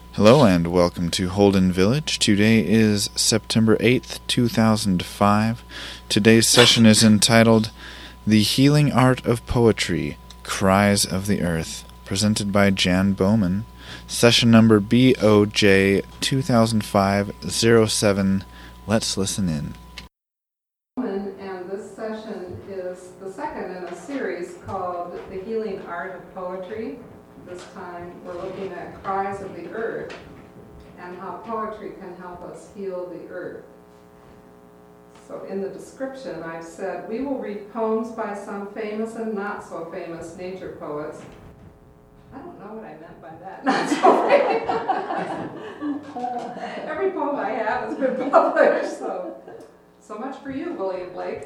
Hello and welcome to Holden Village. Today is September 8th, 2005. Today's session is entitled The Healing Art of Poetry, Cries of the Earth, presented by Jan Bowman. Session number BOJ 2005-07. Let's listen in. And this session is the second in a series called The Healing Art of Poetry. This time we're looking at Cries of the Earth and how poetry can help us heal the earth. So in the description I've said, we will read poems by some famous and not so famous nature poets. I don't know what I meant by that, not so famous. Every poem I have has been published, so much for you, William Blake.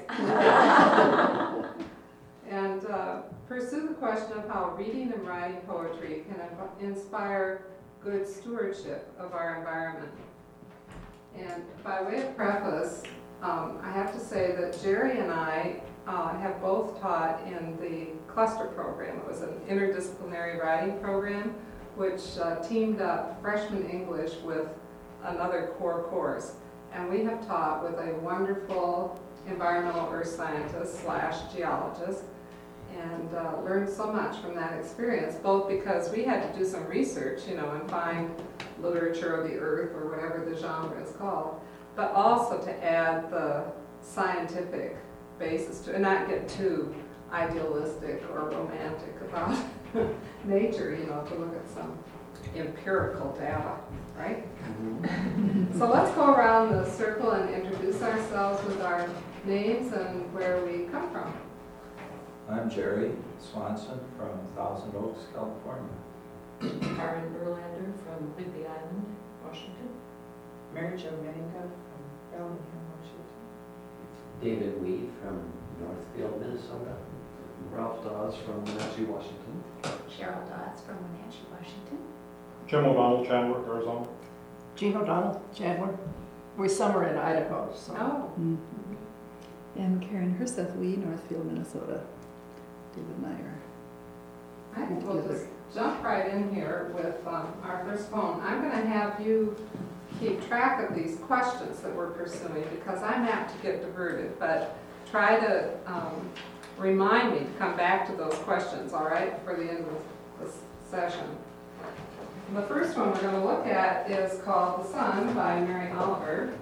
And pursue the question of how reading and writing poetry can inspire good stewardship of our environment. And by way of preface, I have to say that Jerry and I have both taught in the cluster program. It was an interdisciplinary writing program which teamed up freshman English with another core course. And we have taught with a wonderful environmental earth scientist / geologist, and learned so much from that experience, both because we had to do some research, and find literature of the earth or whatever the genre is called, but also to add the scientific basis to, and not get too idealistic or romantic about nature, to look at some empirical data, right? So let's go around the circle and introduce ourselves with our names and where we come from. I'm Jerry Swanson from Thousand Oaks, California. Karen Berlander from Whidbey Island, Washington. Mary Jo Meninga from Bellingham, Washington. David Weed from Northfield, Minnesota. Ralph Dawes from Wenatchee, Washington. Cheryl Dodds from Wenatchee, Washington. Jim O'Donnell, Chandler, Arizona. Jean O'Donnell, Chandler. We summer in Idaho, so. Oh. Mm-hmm. And Karen Herseth Lee, Northfield, Minnesota. David Meyer. I think we'll just jump right in here with our first poem. I'm going to have you keep track of these questions that we're pursuing because I'm apt to get diverted, but try to remind me to come back to those questions, all right, for the end of this session. The first one we're going to look at is called The Sun by Mary Oliver.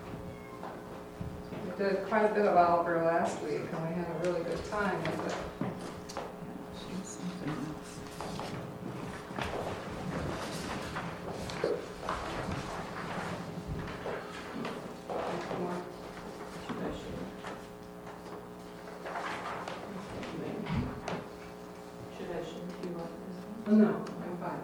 We did quite a bit of Oliver last week and we had a really good time with it. Should I share if you want this No, I'm fine.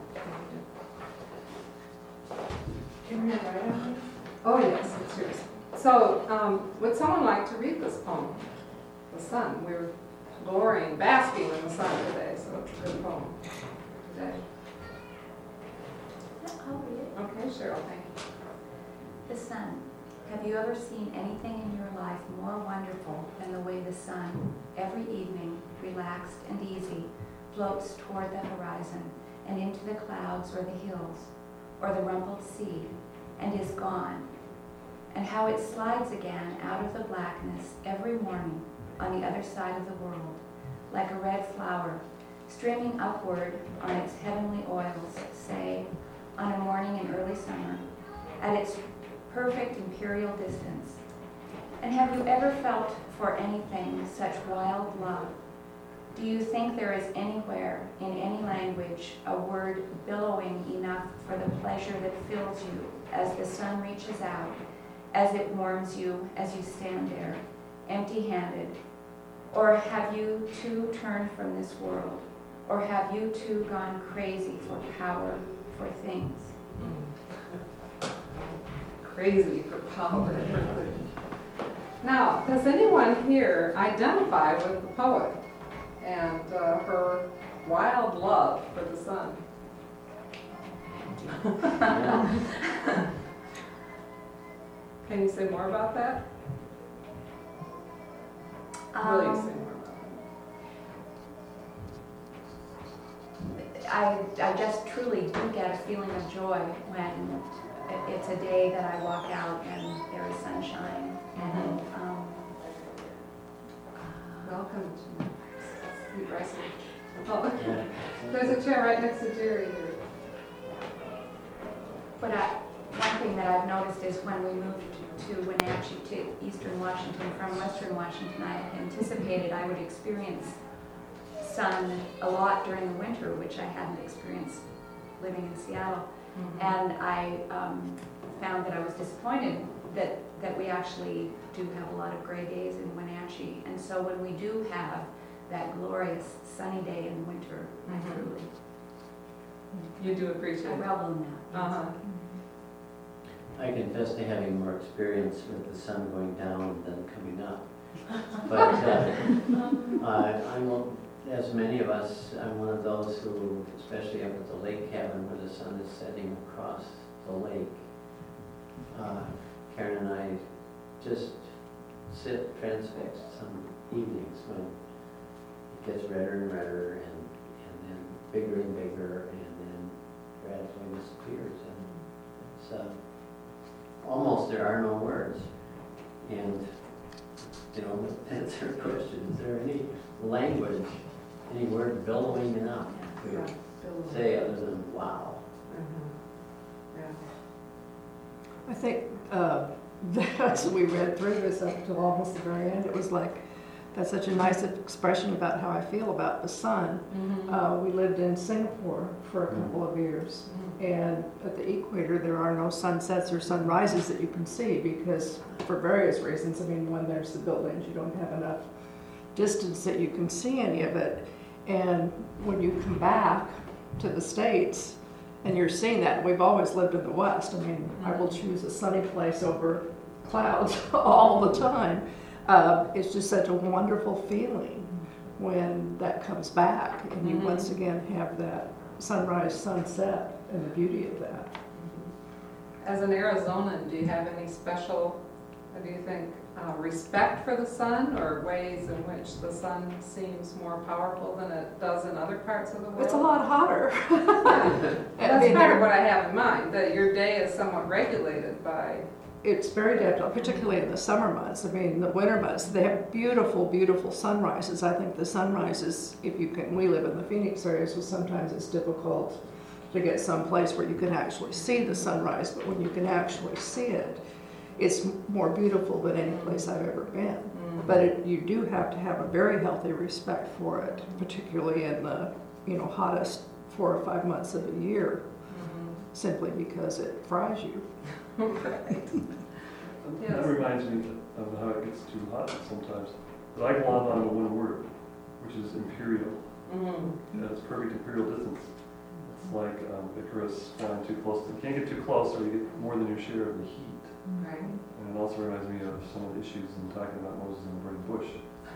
one? Can you write on it? Oh, yes, it's yours. So, would someone like to read this poem? The Sun. We're glorying, basking in the sun today, so it's a good poem today. I'll read it. Okay, Cheryl, thank you. The sun. Have you ever seen anything in your life more wonderful than the way the sun, every evening, relaxed and easy, floats toward the horizon and into the clouds or the hills or the rumpled sea and is gone, and how it slides again out of the blackness every morning on the other side of the world, like a red flower, streaming upward on its heavenly oils, say, on a morning in early summer, at its perfect imperial distance. And have you ever felt for anything such wild love? Do you think there is anywhere, in any language, a word billowing enough for the pleasure that fills you as the sun reaches out, as it warms you as you stand there, empty-handed? Or have you too turned from this world? Or have you too gone crazy for power, for things? Crazy for power. Now, does anyone here identify with the poet and her wild love for the sun? Can you say more about that? Will you say more about that? I just truly do get a feeling of joy when it's a day that I walk out and there is sunshine and Welcome to Sweet Rice. Oh, there's a chair right next to Jerry here. But one thing that I've noticed is when we moved to Wenatchee, to eastern Washington from western Washington, I had anticipated I would experience sun a lot during the winter, which I hadn't experienced living in Seattle. And I found that I was disappointed that we actually do have a lot of gray days in Wenatchee. And so when we do have that glorious sunny day in winter, I truly, You do appreciate I it. revel in that. Uh-huh. I confess to having more experience with the sun going down than coming up. But as many of us, I'm one of those who, especially up at the lake cabin where the sun is setting across the lake, Karen and I just sit transfixed some evenings when it gets redder and redder and then bigger and bigger and then gradually disappears. And it's almost there are no words. And to answer a question, is there any language, any word billowing enough to say other than wow? I think as we read through this up to almost the very end, it was like, that's such a nice expression about how I feel about the sun. We lived in Singapore for a couple of years, and at the equator there are no sunsets or sunrises that you can see because, for various reasons, I mean, when there's the buildings, you don't have enough distance that you can see any of it. And when you come back to the States, and you're seeing that, we've always lived in the West. I mean, I will choose a sunny place over clouds all the time. It's just such a wonderful feeling when that comes back and you once again have that sunrise, sunset, and the beauty of that. As an Arizonan, do you have any special, do you think, respect for the sun or ways in which the sun seems more powerful than it does in other parts of the world? It's a lot hotter. That's kind of what I have in mind, that your day is somewhat regulated by... It's very difficult, particularly in the summer months. I mean, the winter months, they have beautiful, beautiful sunrises. I think the sunrises, if you can, we live in the Phoenix area, so sometimes it's difficult to get someplace where you can actually see the sunrise, but when you can actually see it, it's more beautiful than any place I've ever been. But you do have to have a very healthy respect for it, particularly in the hottest 4 or 5 months of the year, simply because it fries you. Right. That reminds me of how it gets too hot sometimes. But I glom onto one word, which is imperial. It's perfect imperial distance. It's like Icarus flying too close. You can't get too close or you get more than your share of the heat. Right. And it also reminds me of some of the issues in talking about Moses and the burning bush.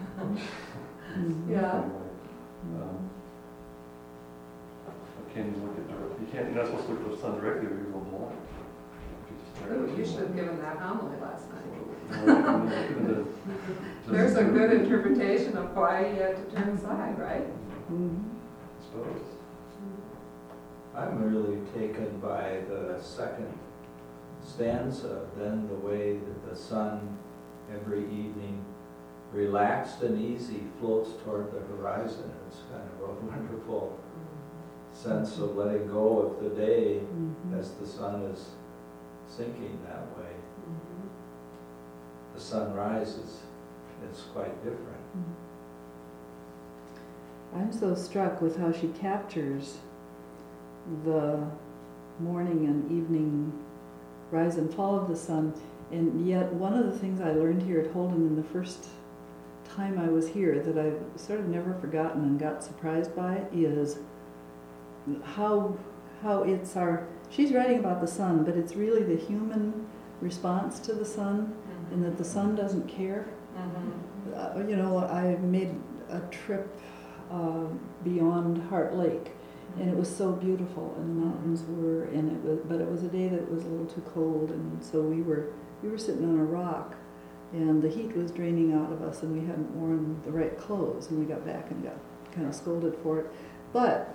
Yeah. Can't even look at you're not supposed to look at the sun directly or you're going blind. Ooh, you should have given that homily last night. There's a good interpretation of why you had to turn aside, right? I suppose. I'm really taken by the second stanza, then the way that the sun every evening, relaxed and easy, floats toward the horizon. It's kind of a wonderful sense of letting go of the day as the sun is sinking that way. The sun rises, it's quite different. I'm so struck with how she captures the morning and evening rise and fall of the sun. And yet one of the things I learned here at Holden in the first time I was here that I've sort of never forgotten and got surprised by is how it's she's writing about the sun, but it's really the human response to the sun, and that the sun doesn't care. I made a trip beyond Heart Lake, and it was so beautiful, and the mountains were, but it was a day that it was a little too cold, and so we were sitting on a rock, and the heat was draining out of us, and we hadn't worn the right clothes, and we got back and got kind of scolded for it. But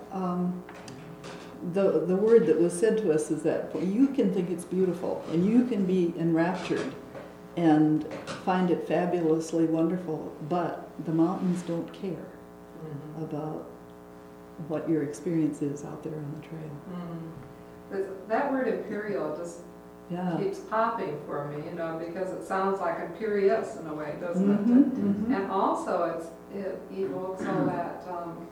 the word that was said to us is that you can think it's beautiful and you can be enraptured and find it fabulously wonderful, but the mountains don't care about what your experience is out there on the trail. That word imperial just keeps popping for me, because it sounds like imperious in a way, doesn't it? And also it evokes all that,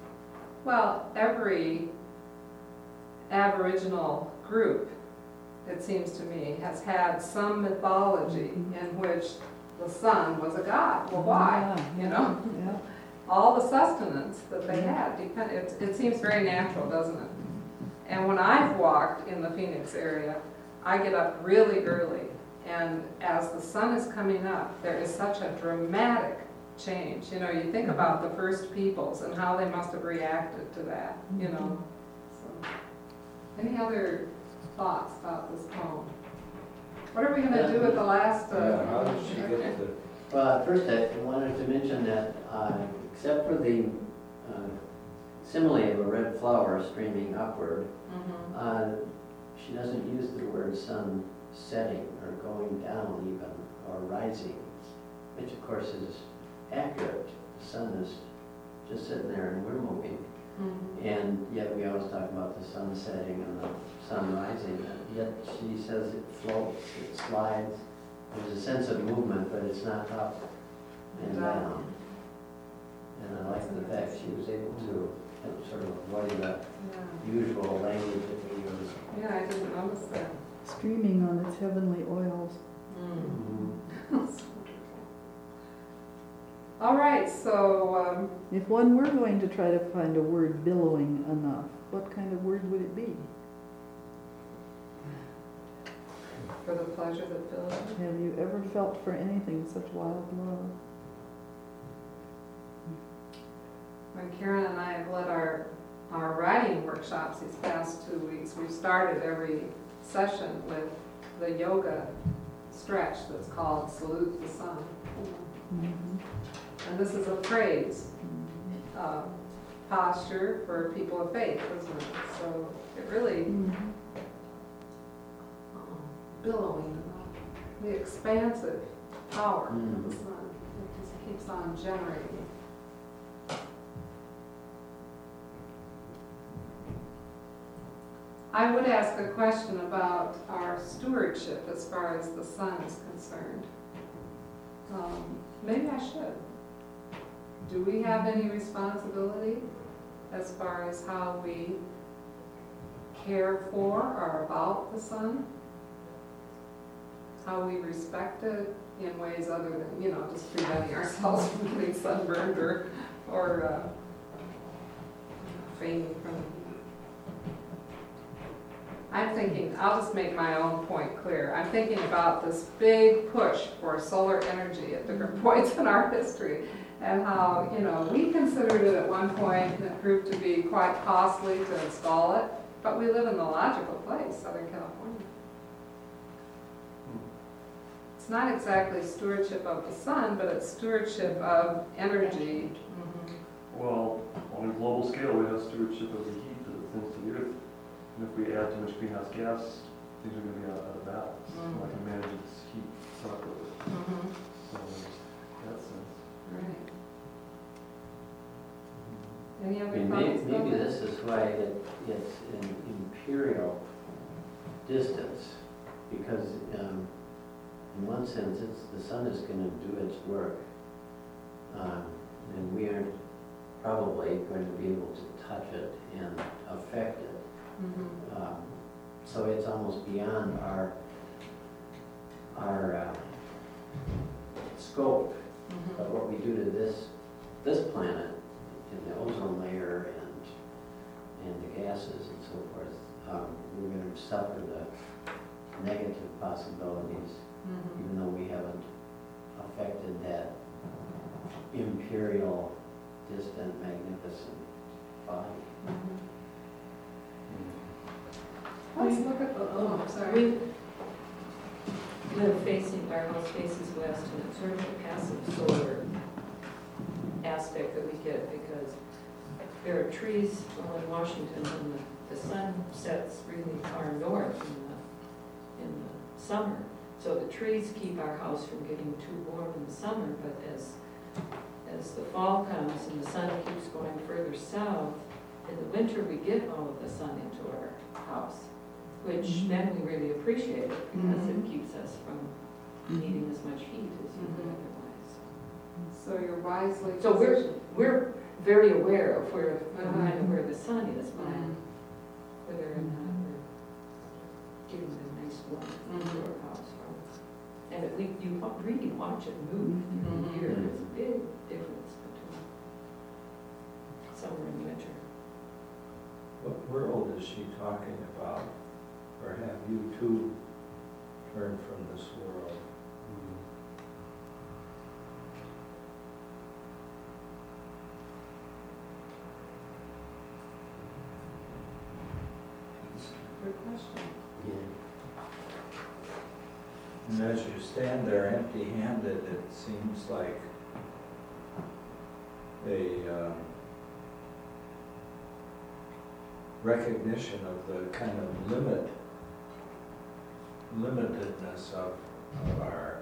every Aboriginal group, it seems to me, has had some mythology in which the sun was a god. Well, why? Yeah. All the sustenance that they had, it seems very natural, doesn't it? And when I've walked in the Phoenix area, I get up really early, and as the sun is coming up, there is such a dramatic change. You think about the first peoples and how they must have reacted to that, So, any other thoughts about this poem? What are we going to do with the last? How did she get to? Well, first I wanted to mention that except for the simile of a red flower streaming upward, she doesn't use the word sun setting or going down even, or rising, which of course is accurate. The sun is just sitting there and we're moving. And yet we always talk about the sun setting and the sun rising. Yet she says it floats, it slides. There's a sense of movement, but it's not up and down. And I like the fact she was able to sort of avoid the usual language that we use. Yeah, I didn't notice that. Streaming on its heavenly oils. All right, so If one were going to try to find a word billowing enough, what kind of word would it be? for the pleasure that fills you. Have you ever felt for anything such wild love? When Karen and I have led our writing workshops these past 2 weeks, we've started every session with the yoga stretch that's called Salute the Sun. And this is a praise posture for people of faith, isn't it? So it really billowing, the expansive power of the sun. It just keeps on generating. I would ask a question about our stewardship as far as the sun is concerned. Maybe I should. Do we have any responsibility as far as how we care for or about the sun? How we respect it in ways other than, just preventing ourselves from getting sunburned or fainting from it. I'm thinking, I'll just make my own point clear. I'm thinking about this big push for solar energy at different points in our history, and how, we considered it at one point and it proved to be quite costly to install it, but we live in the logical place, Southern California. It's not exactly stewardship of the sun, but it's stewardship of energy. Well, on a global scale, we have stewardship of the heat that ascends to the earth. And if we add too much greenhouse gas, things are going to be out of balance. So I can manage this heat properly. So in that sense. Right. Any other I mean, thoughts? maybe this is why it's an imperial distance, because in one sense, the sun is going to do its work, and we aren't probably going to be able to touch it and affect it. So it's almost beyond our scope of what we do to this planet in the ozone layer and the gases and so forth. We're going to suffer the negative possibilities, even though we haven't affected that imperial, distant, magnificent body. Let's look at the, I'm sorry. We live facing, our house faces west, and it's sort of a passive solar aspect that we get, because there are trees, well, in Washington, and the sun sets really far north in the summer. So the trees keep our house from getting too warm in the summer, but as the fall comes and the sun keeps going further south, in the winter we get all of the sun into our house, which then we really appreciate it because it keeps us from needing as much heat as you would otherwise. So you're wisely So positioned. we're very aware of where, kind of where the sun is, by whether or not we're getting the nice warmth into our house from. And you really watch it move every year. There's a big difference between summer and winter. What world is she talking about? Or have you too turned from this world? Good question. And as you stand there empty-handed, it seems like a recognition of the kind of limitedness of our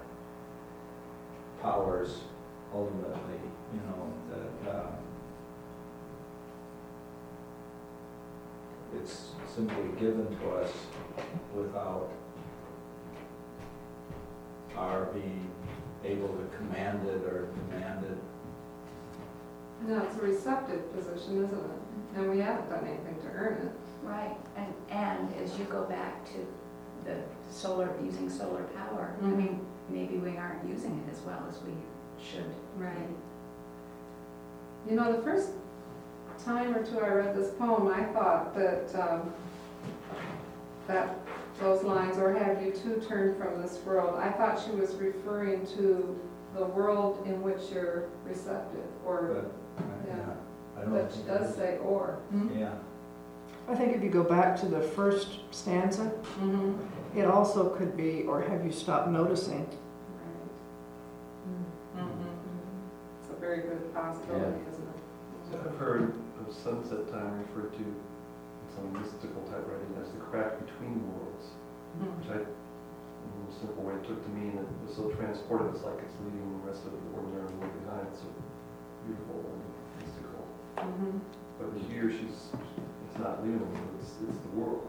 powers ultimately, you know, that it's simply given to us without our being able to command it or demand it. No, it's a receptive position, isn't it? And we haven't done anything to earn it. Right, and as you go back to the using solar power, I mean, maybe we aren't using it as well as we should. Right. You know, the first time or two I read this poem, I thought that those lines, or have you too turned from this world, I thought she was referring to the world in which you're receptive, or, I don't but she think does it say or. is. Yeah. I think if you go back to the first stanza, it also could be, or have you stopped noticing? Right. It's a very good possibility, isn't it? I've heard of sunset time referred to in some mystical type writing as the crack between worlds, which I, in a simple way, took to mean that it was so transportive, it's like it's leaving the rest of the ordinary world behind. It's so beautiful and mystical. But here it's not leaving, it's the world.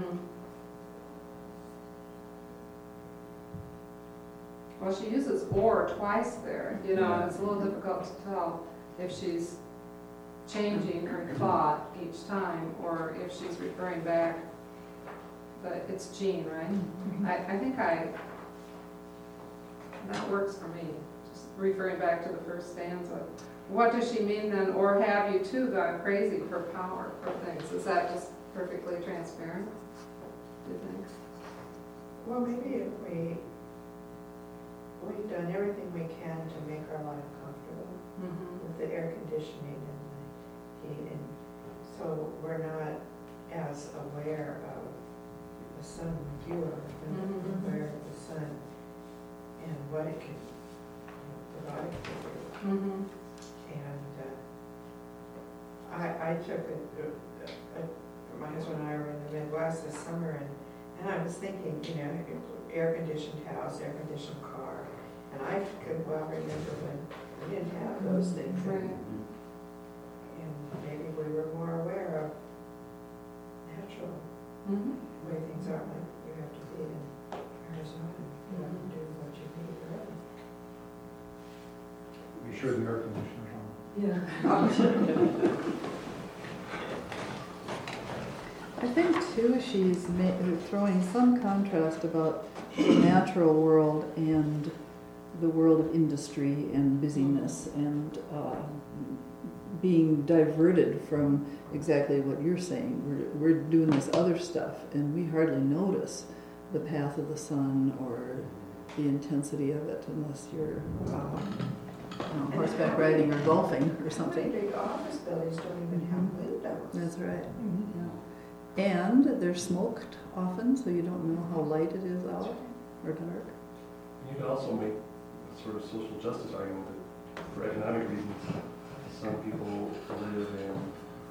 Well, she uses or twice there, you know, and it's a little difficult to tell if she's changing her thought each time, or if she's referring back, but it's Jean, right? I think that works for me, just referring back to the first stanza. What does she mean then, or have you too gone crazy for power, for things? Is that just perfectly transparent, do you think? Well, maybe if we've done everything we can to make our life comfortable with the air conditioning and the heating, so we're not as aware of the sun as you are, aware of the sun and what it can provide for you. And I took my husband and I were in the Midwest this summer, and I was thinking, you know, air-conditioned house, air-conditioned car, and I could well remember when we didn't have those things. Right. And maybe we were more aware of natural way things are, like you have to be in Arizona, you have to do what you need forever. Be sure the air conditioner's on. I think too she's throwing some contrast about the natural world and the world of industry and busyness and being diverted from exactly what you're saying. We're doing this other stuff and we hardly notice the path of the sun or the intensity of it unless you're horseback riding or golfing or something. Big office buildings don't even have windows. That's right. Yeah. And they're smoked often, so you don't know how light it is out or dark. You can also make a sort of social justice argument that for economic reasons, some people live in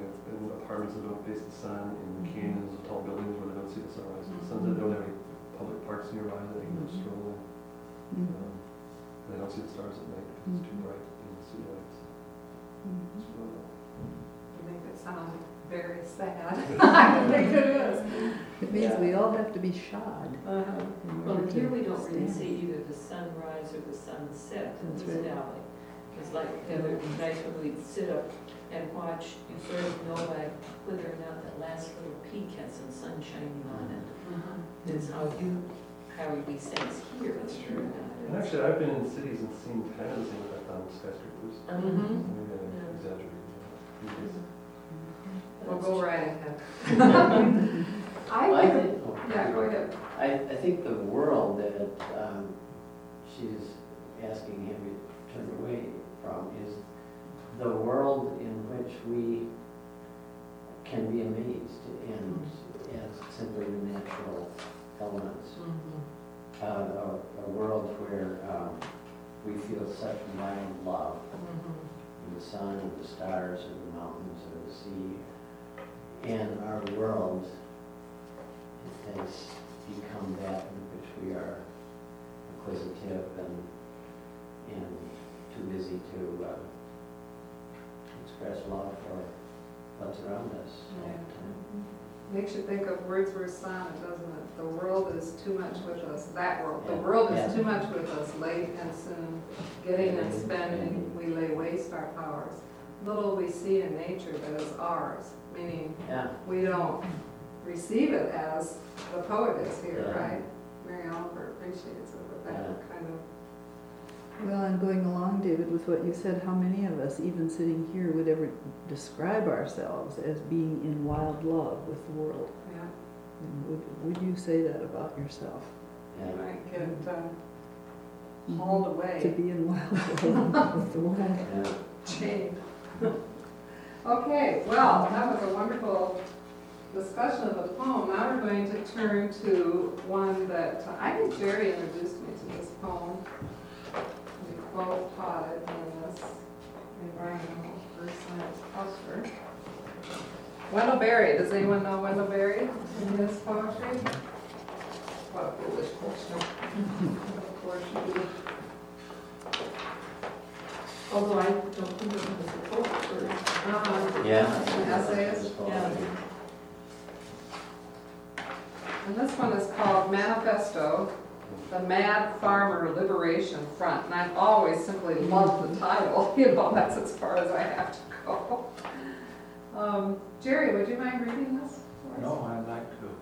in apartments that don't face the sun, in canyons of tall buildings where they don't see the sunrise and the sunset. They don't have any public parks nearby that they can go stroll in. They don't see the stars at night because it's too bright in the city lights. It's really You make it sound very sad. I think it is. It means we all have to be shod. in Well, order here to we don't really stand. see either the sunrise or the sunset in That's this right. valley. It's like the other night when we'd sit up and watch, you sort of know like whether or not that last little peak has some sun shining on it. It's how we sense here. That's true. And actually, I've been in cities and seen kind of the same effect on skyscrapers. Maybe I exaggerated. We'll go right ahead. Well, I think, Yeah, go ahead. I think the world that she's asking him to turn away from is the world in which we can be amazed in as simply the natural elements. A world where we feel such mild love in the sun and the stars and the mountains or the sea. And our world has become that in which we are inquisitive and too busy to express love for what's around us all the time. Makes you think of Wordsworth's sonnet, doesn't it? The world is too much with us, that world. The Yeah. world is Yeah. too much with us, late and soon. Getting and spending, we lay waste our powers. Little we see in nature that is ours, meaning Yeah, we don't receive it as the poet is here, Yeah. right? Mary Oliver appreciates it with that Yeah. kind of. Well, and going along, David, with what you said, how many of us, even sitting here, would ever describe ourselves as being in wild love with the world? Yeah, And would you say that about yourself? you yeah. might get hauled To away, be in wild love with the world? Yeah. chained. Okay, well, that was a wonderful discussion of the poem. Now we're going to turn to one that I think Jerry introduced me to this poem. We both taught it in this environmental earth science cluster. Wendell Berry, does anyone know Wendell Berry in his poetry? What a foolish question. Of course you do. Although I don't think of him as a poet Yeah. Essayist? Yeah. And this one is called Manifesto, the Mad Farmer Liberation Front. And I've always simply loved the title. You know, that's as far as I have to go. Jerry, would you mind reading this for us? No, I'd like to.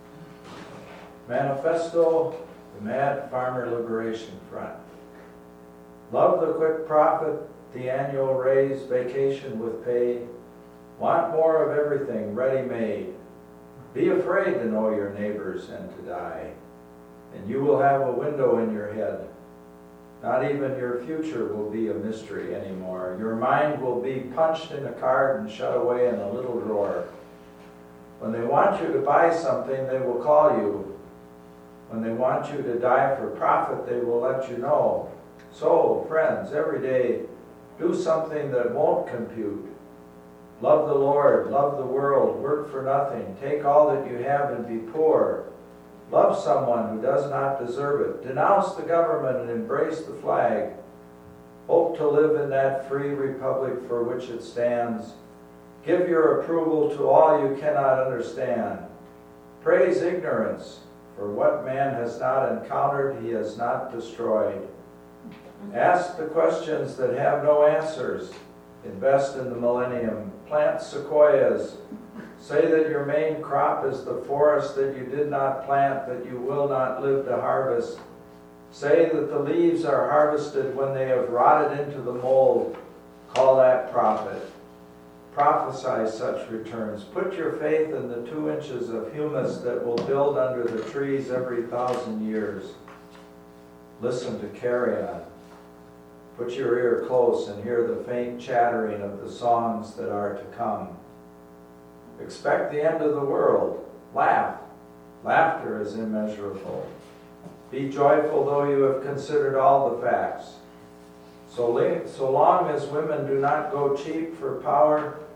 Manifesto, the Mad Farmer Liberation Front. Love the quick profit, the annual raise, vacation with pay. Want more of everything ready-made. Be afraid to know your neighbors and to die. And you will have a window in your head. Not even your future will be a mystery anymore. Your mind will be punched in a card and shut away in a little drawer. When they want you to buy something, they will call you. When they want you to die for profit, they will let you know. So, friends, every day, do something that won't compute. Love the Lord, love the world, work for nothing. Take all that you have and be poor. Love someone who does not deserve it. Denounce the government and embrace the flag. Hope to live in that free republic for which it stands. Give your approval to all you cannot understand. Praise ignorance, for what man has not encountered, he has not destroyed. Ask the questions that have no answers. Invest in the millennium. Plant sequoias. Say that your main crop is the forest that you did not plant, that you will not live to harvest. Say that the leaves are harvested when they have rotted into the mold. Call that profit. Prophesy such returns. Put your faith in the 2 inches of humus that will build under the trees every 1,000 years. Listen to carrion. Put your ear close and hear the faint chattering of the songs that are to come. Expect the end of the world. Laugh. Laughter is immeasurable. Be joyful though you have considered all the facts. So long as women do not go cheap for power,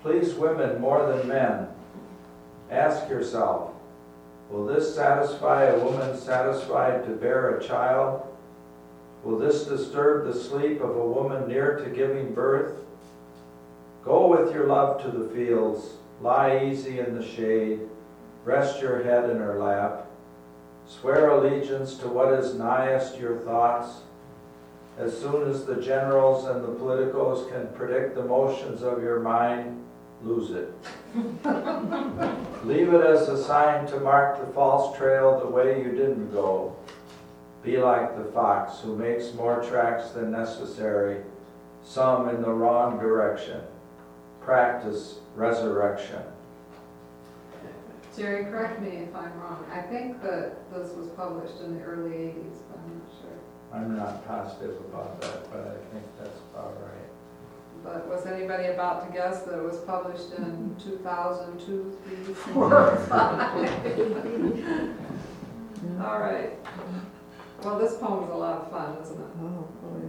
please women more than men. Ask yourself, will this satisfy a woman satisfied to bear a child? Will this disturb the sleep of a woman near to giving birth? Go with your love to the fields, lie easy in the shade, rest your head in her lap, swear allegiance to what is nighest your thoughts. As soon as the generals and the politicos can predict the motions of your mind, lose it. Leave it as a sign to mark the false trail the way you didn't go. Be like the fox who makes more tracks than necessary, some in the wrong direction. Practice resurrection. Jerry, correct me if I'm wrong. I think that this was published in the early 80s, but I'm not sure. I'm not positive about that, but I think that's about right. But was anybody about to guess that it was published in 2002, 3, 4, 5? All right. Well, this poem is a lot of fun, isn't it? Oh, boy.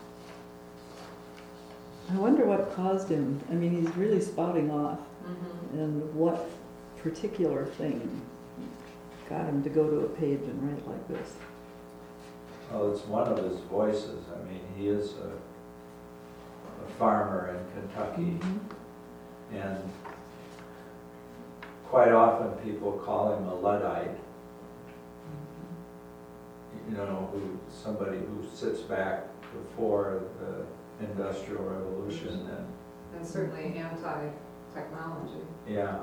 I wonder what caused him. I mean, he's really spouting off. Mm-hmm. And what particular thing got him to go to a page and write like this? Well, it's one of his voices. I mean, he is a farmer in Kentucky, and quite often people call him a Luddite. You know, somebody who sits back before the Industrial Revolution, And certainly anti-technology. yeah.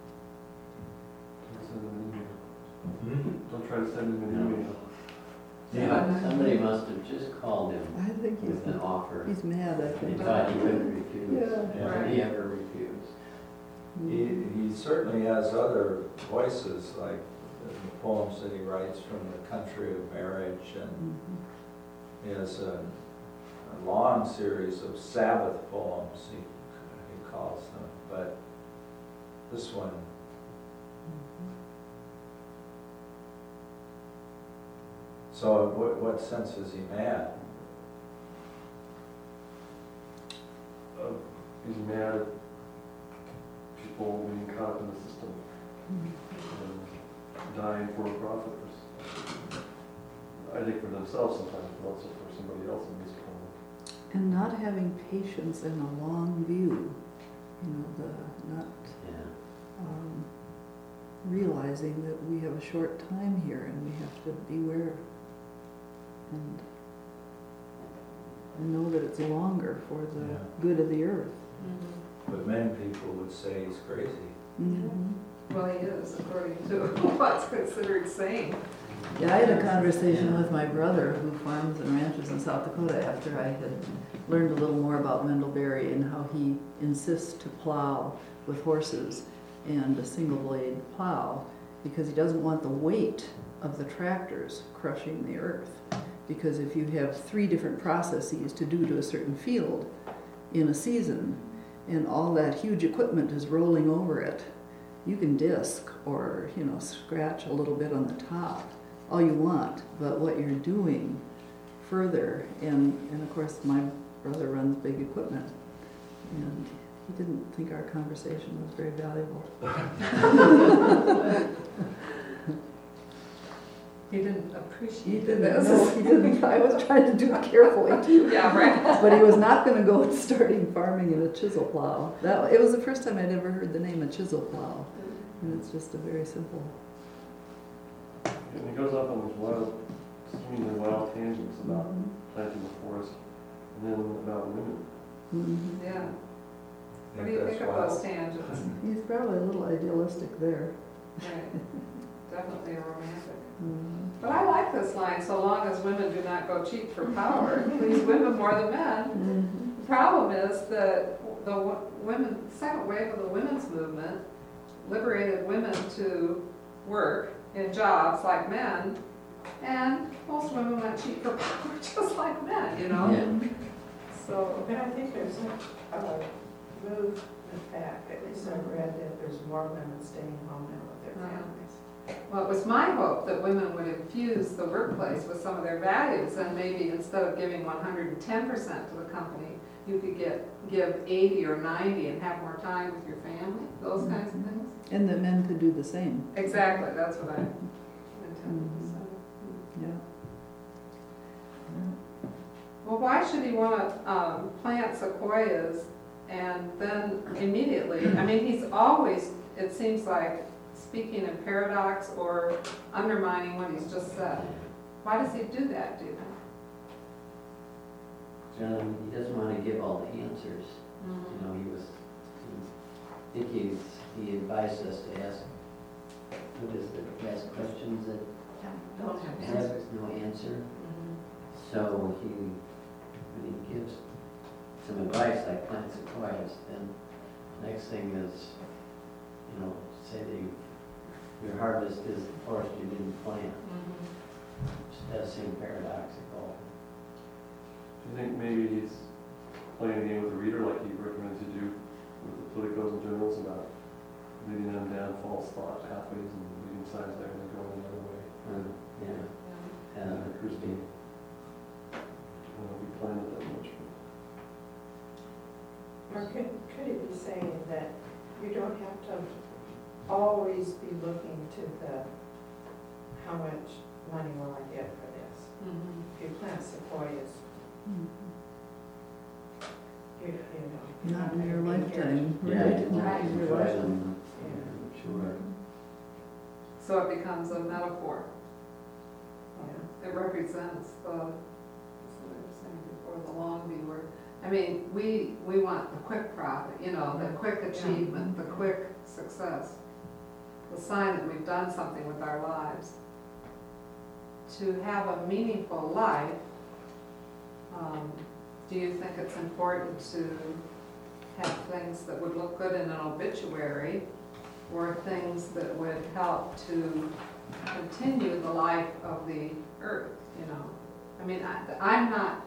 Don't send him an email. Don't try to send him an email. Yeah, somebody must have just called him I think with an offer. he's mad, I He think. thought he couldn't refuse. Yeah. And he ever refused. He certainly has other voices, like the poems that he writes from the country of marriage, and he has a long series of Sabbath poems, he calls them, but this one, so what sense is he mad? He's mad at people being caught up in the system and dying for a profit. I think for themselves sometimes, but also for somebody else in this poem. And not having patience and a long view, you know, not realizing that we have a short time here and we have to beware and know that it's longer for the good of the earth. But many people would say he's crazy. Well, he is, according to what's considered sane. Yeah, I had a conversation with my brother who farms and ranches in South Dakota after I had learned a little more about Wendell Berry and how he insists to plow with horses and a single blade plow because he doesn't want the weight of the tractors crushing the earth. Because if you have 3 different processes to do to a certain field in a season and all that huge equipment is rolling over it, you can disc or, you know, scratch a little bit on the top all you want, but what you're doing further, and of course my brother runs big equipment, and he didn't think our conversation was very valuable. He didn't appreciate He didn't. this. No, he didn't. I was trying to do it carefully too. Yeah, right. But he was not going to go starting farming in a chisel plow. It was the first time I'd ever heard the name of chisel plow, and it's just a very simple. And he goes off on these seemingly wild tangents about planting the forest, and then about women. Yeah. What do you think of those tangents? He's probably a little idealistic there. Right. Definitely a romantic. But I like this line, so long as women do not go cheap for power, please women more than men. The problem is that the second wave of the women's movement liberated women to work in jobs like men, and most women went cheap for power just like men, you know? Yeah. So, But I think there's a movement back, at least I've read that there's more women staying home now with their families. well, it was my hope that women would infuse the workplace with some of their values, and maybe instead of giving 110% to the company, you could give 80 or 90 and have more time with your family, those kinds of things. And the men could do the same. Exactly, that's what I intended to say. Yeah. Well, why should he want to plant sequoias and then immediately, I mean, he's always, it seems like, speaking in paradox or undermining what he's just said. Why does he do that, do you think? He doesn't want to give all the answers. You know, I think he advised us to ask, what is it, ask questions that Don't have have answers. no answer. Mhm. So when he gives some advice like plant sequoias, then next thing is, you know, say that your harvest is the forest you didn't plant. Mhm. That seems paradoxical. Do you think maybe he's playing a game with the reader like he recommended to do with the politicos and journals about leading them down false thought pathways and leaving signs there and then going another way? Yeah. It occurs to me, we planned it that much. Or could it be saying that you don't have to always be looking to how much money will I get for this? Mhm. If you plant sequoias, you know. Not in your lifetime. Yeah, Right. you Not in your try lifetime. them, sure. So it becomes a metaphor. It represents the, that's what I was saying before, the long viewer. I mean, we want the quick profit, you know, the quick achievement, the quick success. The sign that we've done something with our lives. To have a meaningful life, do you think it's important to have things that would look good in an obituary or things that would help to continue the life of the earth, you know? I mean, I'm not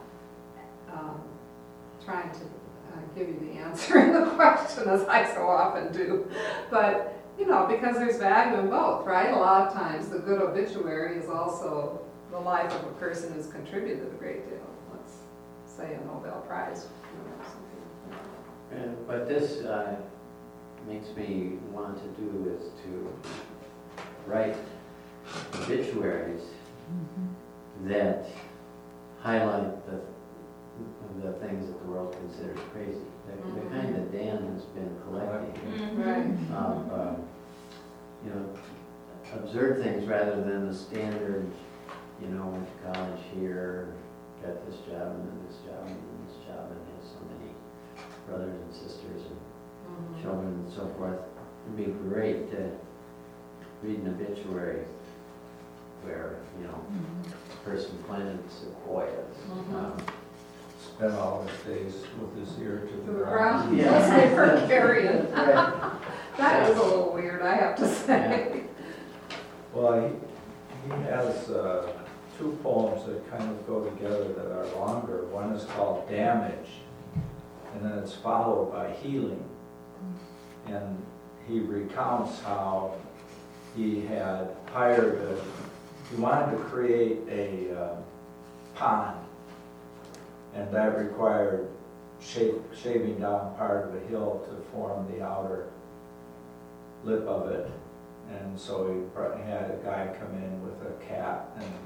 trying to give you the answer in the question as I so often do, but you know, because there's value in both, right? A lot of times the good obituary is also the life of a person who's contributed a great deal. Let's say a Nobel Prize, you know, something like that. What this makes me want to do is to write obituaries that highlight the things that the world considers crazy. The kind that Dan has been collecting. Right. You know, observe things rather than the standard, you know, went to college here, got this job and then this job and then this job and has so many brothers and sisters and children and so forth. It'd be great to read an obituary where, you know, a person planted sequoias. Spent all his days with his ear to To the the ground. ground, Yeah. yes, they were carrying. Right. That is a little weird, I have to say. Well, he has two poems that kind of go together that are longer. One is called Damage, and then it's followed by Healing. And he recounts how he had he wanted to create a pond, and that required shaving down part of a hill to form the outer lip of it. And so he had a guy come in with a cat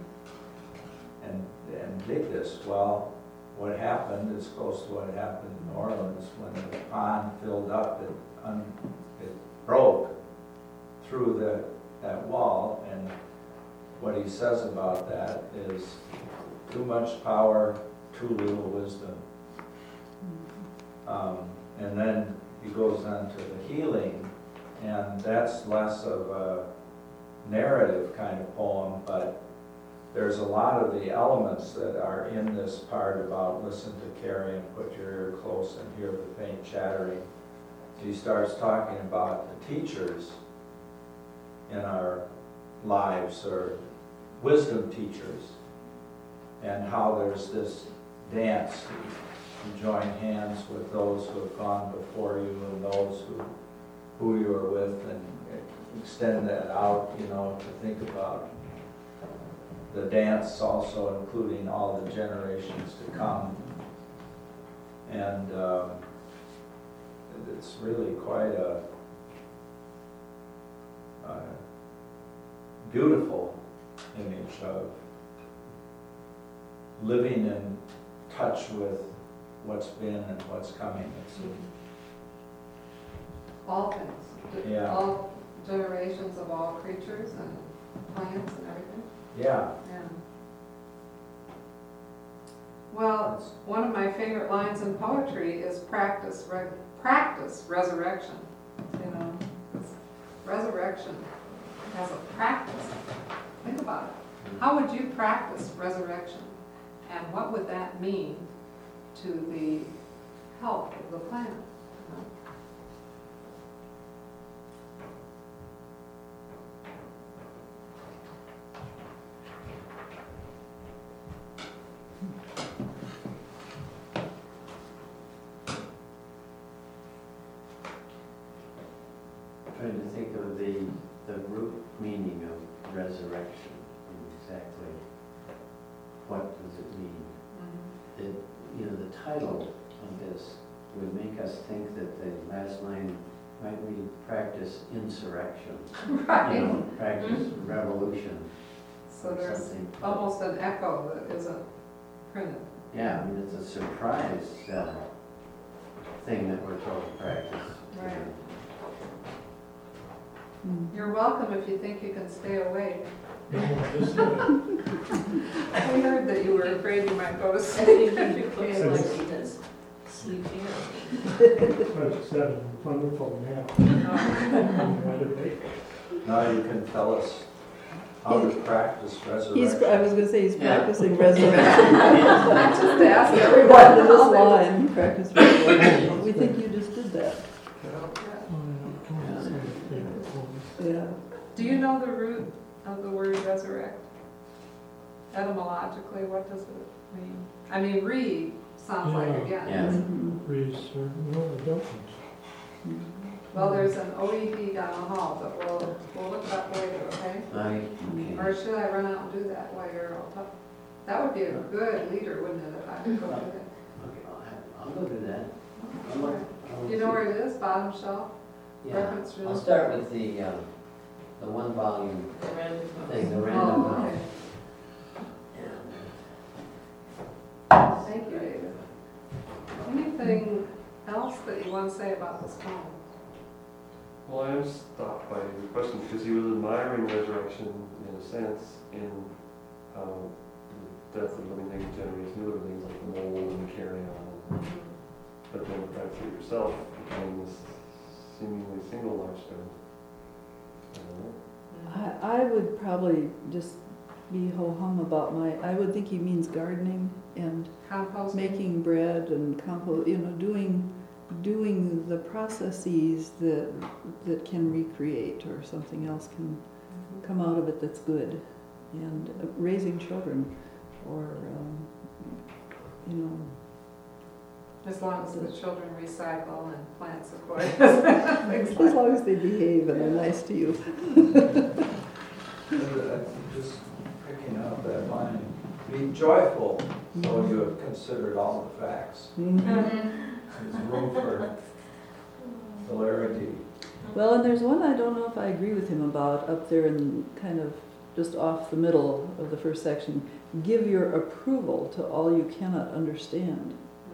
and dig this. Well, what happened is close to what happened in New Orleans. When the pond filled up, it broke through that wall. And what he says about that is too much power, too little wisdom. And then he goes on to the Healing, and that's less of a narrative kind of poem, but there's a lot of the elements that are in this part about listen to Carrie and put your ear close and hear the faint chattering. So he starts talking about the teachers in our lives, or wisdom teachers, and how there's this dance. You join hands with those who have gone before you and those who you are with, and extend that out, you know, to think about the dance also including all the generations to come. And it's really quite a beautiful image of living in touch with what's been and what's coming. It's All things. Yeah. All generations of all creatures and plants and everything. yeah. Yeah. Well, one of my favorite lines in poetry is practice resurrection. You know, 'cause resurrection has a practice. Think about it. How would you practice resurrection? And what would that mean to the health of the planet? You know? Trying to think of the root meaning of resurrection, and exactly what does it mean? The title of this would make us think that the last line might read practice insurrection. Right. Practice revolution. So or there's something. almost an echo that isn't printed. Yeah, I mean, it's a surprise thing that we're told to practice. Right. Mm. You're welcome if you think you can stay awake. No, just, I heard that you were afraid you might go to I sleep. think he looks like he does sleep here. I just had a wonderful nap. Wide awake. Now you can tell us how to practice resurrection. I was gonna say he's Yeah. practicing resurrection. Just to ask Everyone everyone in this how they- line, practice resurrection. We think you just did that. Yeah. Do you know the root of the word resurrect? Etymologically, what does it mean? I mean, re sounds like again. Yeah. Mhm. No, I don't. Well, there's an OED down the hall, but we'll look it up later, okay? Okay. Or should I run out and do that while you're all talking? That would be a good leader, wouldn't it, if I could go do that? Okay, I'll go do that. I'll You know where it is, bottom shelf? Yeah, reference room? I'll start with the one volume The random thing, the house. random Oh, house. okay. Thank you, David. Anything else that you want to say about this poem? Well, I was stopped by your question because he was admiring resurrection in a sense in how the death of living things generates new living things like the mold and the carrion. But then the fact that yourself became this seemingly single lifespan. I don't know. I would probably just be ho-hum about I would think he means gardening and Composting? making bread and compost, doing the processes that can recreate or something else can come out of it that's good. And raising children or, As long as the children recycle and plant sequoias. as long as they behave and are nice to you. Just picking up that line, be joyful, so you have considered all the facts. Mhm. There's room for hilarity. Well, and there's one I don't know if I agree with him about up there in kind of just off the middle of the first section. Give your approval to all you cannot understand.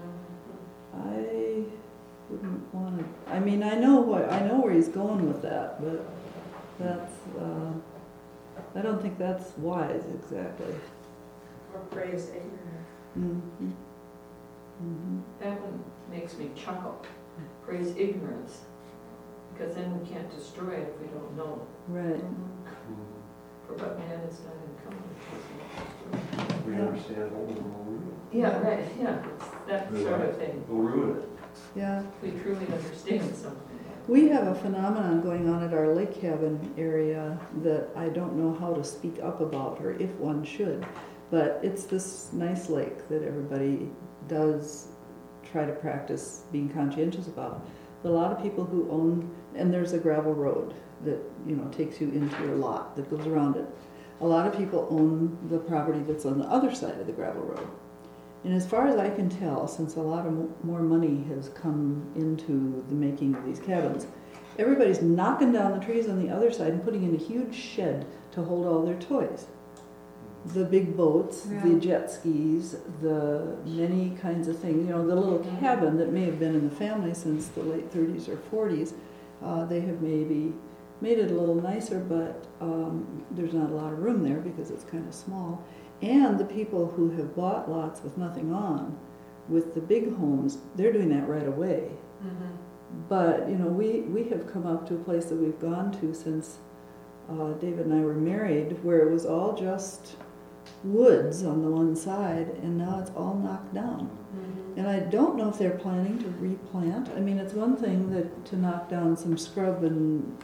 I wouldn't want to. I mean, I know where he's going with that, but that's. I don't think that's wise exactly. Or praise ignorant. Mm-hmm. Mm-hmm. That one makes me chuckle. Praise ignorance. Because then we can't destroy it if we don't know. Right. For what man is not incumbent. We understand what we will ruin Yeah, right, yeah, it's that sort of thing. it. We'll ruin it. Yeah. We truly understand something. We have a phenomenon going on at our lake cabin area that I don't know how to speak up about or if one should, but it's this nice lake that everybody does try to practice being conscientious about. But a lot of people who own, and there's a gravel road that, takes you into your lot that goes around it. A lot of people own the property that's on the other side of the gravel road. And as far as I can tell, since a lot of more money has come into the making of these cabins, everybody's knocking down the trees on the other side and putting in a huge shed to hold all their toys. The big boats, the jet skis, the many kinds of things. You know, the little cabin that may have been in the family since the late 30s or 40s, they have maybe made it a little nicer, but there's not a lot of room there because it's kind of small. And the people who have bought lots with nothing on, with the big homes, they're doing that right away. But, you know, we have come up to a place that we've gone to since David and I were married, where it was all just woods on the one side, and now it's all knocked down. And I don't know if they're planning to replant. I mean, it's one thing to knock down some scrub and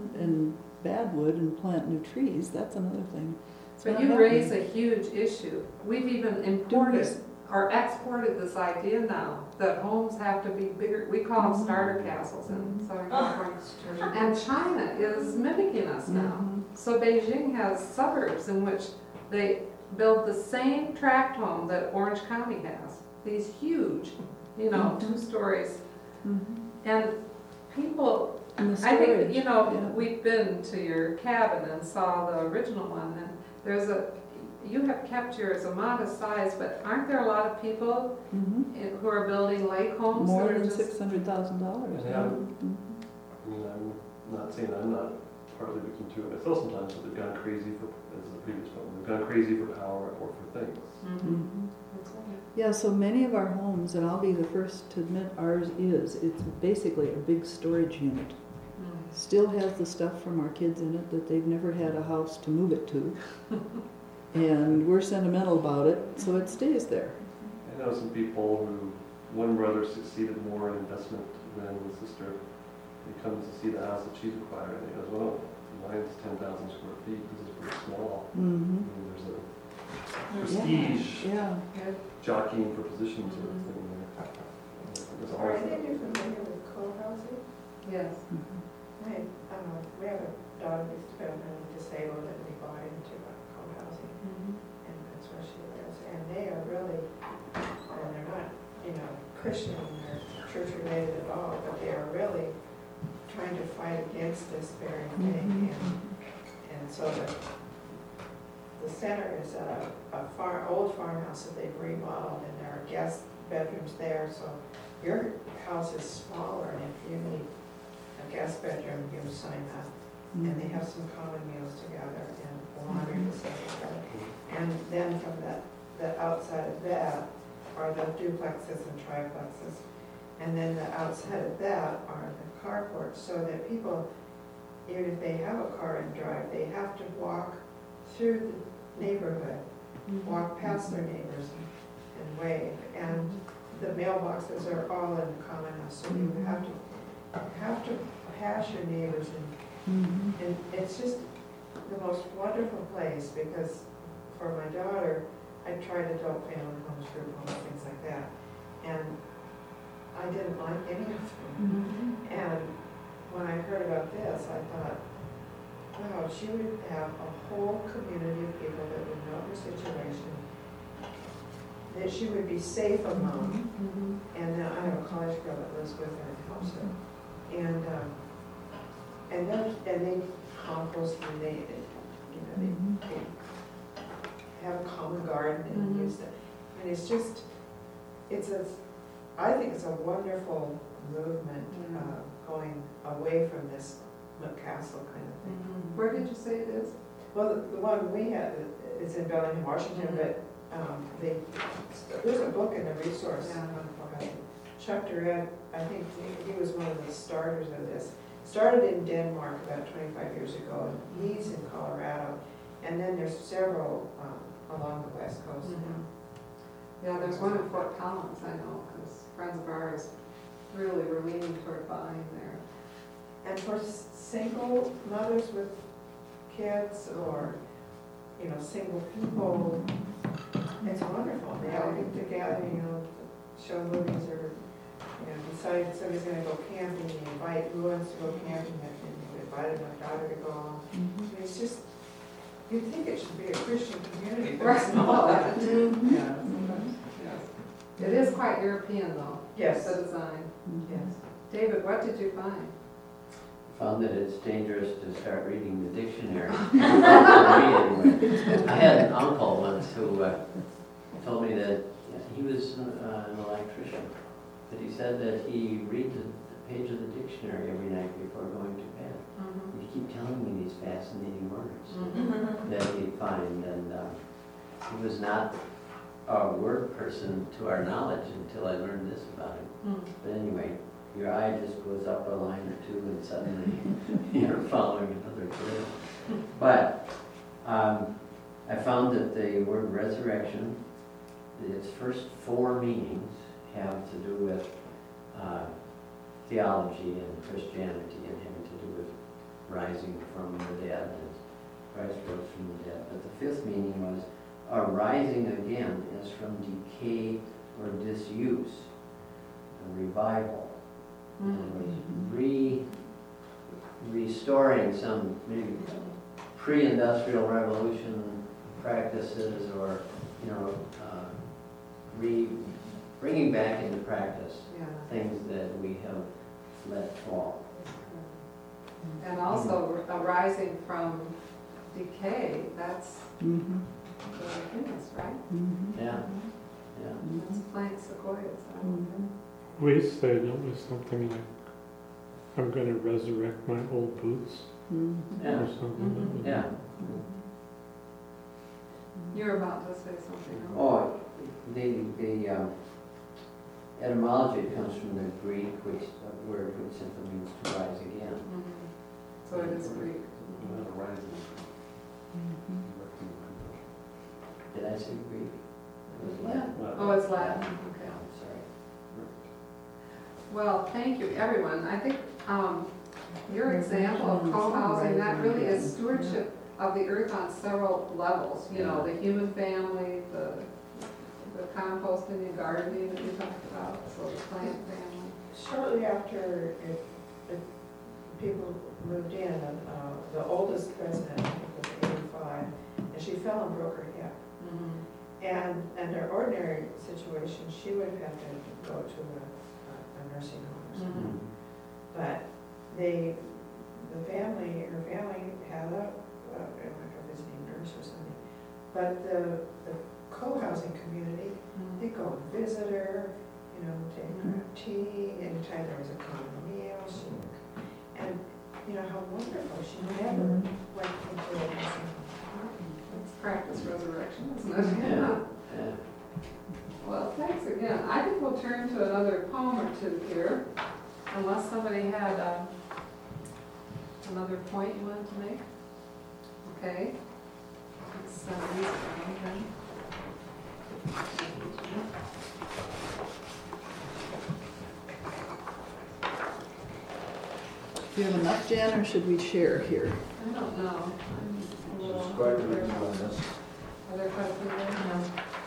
bad wood and plant new trees. That's another thing. But you raise a huge issue. We've even imported or exported this idea now that homes have to be bigger. We call them starter castles in Southern California. And China is mimicking us now. So Beijing has suburbs in which they build the same tract home that Orange County has. These huge, you know, 2 stories. And people, I think, you know, we've been to your cabin and saw the original one, and you have kept yours a modest size, but aren't there a lot of people who are building lake homes? More than $600,000. Yeah. I mean, I'm not saying I'm not partly victim to it myself sometimes, but they've gone crazy for, as the previous problem, they've gone crazy for power or for things. Yeah, so many of our homes, and I'll be the first to admit ours it's basically a big storage unit. Still has the stuff from our kids in it that they've never had a house to move it to. And we're sentimental about it, so it stays there. I know some people who, one brother succeeded more in investment than the sister. He comes to see the house that she's acquired, and he goes, well, mine's 10,000 square feet, this is pretty small. And there's a prestige jockeying for position sort of thing there. Are they familiar with co-housing? Yes. We have a daughter who's developmentally disabled and we bought into co-housing, and that's where she lives. And they are really, and they're not, you know, Christian or church related at all, but they are really trying to fight against this very thing. And so the center is a old farmhouse that they've remodeled, and there are guest bedrooms there. So your house is smaller, and if you need a guest bedroom, you sign up. And they have some common meals together and laundry facilities together. And then from the outside of that are the duplexes and triplexes. And then the outside of that are the carports, so that people, even if they have a car and drive, they have to walk through the neighborhood, walk past their neighbors and wave. And the mailboxes are all in the common house, so you have to pass your neighbors, and it's just the most wonderful place, because for my daughter, I tried adult family homes, group homes, things like that, and I didn't like any of them. And when I heard about this, I thought, wow, she would have a whole community of people that would know her situation, that she would be safe among. And then I have a college girl that lives with her and helps her. And they compost, and they have a common garden and use it. And it's just, I think it's a wonderful movement going away from this McCassell kind of thing. Where did you say it is? Well, the one we had is in Bellingham, Washington, but there's a book in the resource. Chuck Durrett, I think he was one of the starters of this. Started in Denmark about 25 years ago, and he's in Colorado. And then there's several along the West Coast now. Yeah, there's one in Fort Collins, I know, because friends of ours really were leaning toward buying there. And for single mothers with kids, or single people, it's wonderful. They all get together, show movies, or decide somebody's going to go camping. You invite who wants to go camping, and you invited my daughter to go on. It's just, you'd think it should be a Christian community, but it's not. It is quite European though, Yes, the design. yes. David, what did you find? Found that it's dangerous to start reading the dictionary. For me, anyway. I had an uncle once who told me that he was an electrician, but he said that he read the page of the dictionary every night before going to bed. Mm-hmm. You keep telling me these fascinating words that he'd find, and he was not a word person to our knowledge until I learned this about him. But anyway, your eye just goes up a line or two and suddenly you're following another trail. But I found that the word resurrection, its first 4 meanings have to do with theology and Christianity and having to do with rising from the dead, as Christ rose from the dead. But the 5th meaning was arising again is from decay or disuse, a revival. Restoring some maybe pre-industrial revolution practices, or bringing back into practice things that we have let fall. And also arising from decay, that's Mm-hmm. the humus, right? Mm-hmm. Yeah, yeah. That's plant sequoias. We said it was something like, I'm gonna resurrect my old boots Mm-hmm. Yeah, or something. yeah. You're about to say something else. Oh, the etymology comes from the Greek, which a word which simply means to rise again. So it is Greek. Did I say Greek? It was Latin. Oh, it's Latin, okay. I'm sorry. Well, thank you, everyone. I think your example of co-housing, that really is stewardship of the earth on several levels. You know, the human family, the composting and gardening that you talked about, so the plant family. Shortly after people moved in, the oldest resident, I think, was 85, and she fell and broke her hip. And under ordinary situation, she would have had to go to a nursing home or something. But her family had I don't know if it's named nurse or something. But the co-housing community, they go visit her, take her tea, anytime there was a common meal, and how wonderful, she never went into a nursing home. Let's practice resurrection, isn't it? Yeah. Well, thanks again. I think we'll turn to another poem or two here, unless somebody had another point you wanted to make. Okay. Let's read it then. Do you have enough, Jan, or should we share here? I don't know. I'm a little Subscribe to reading on this. Are there quite a few there? No.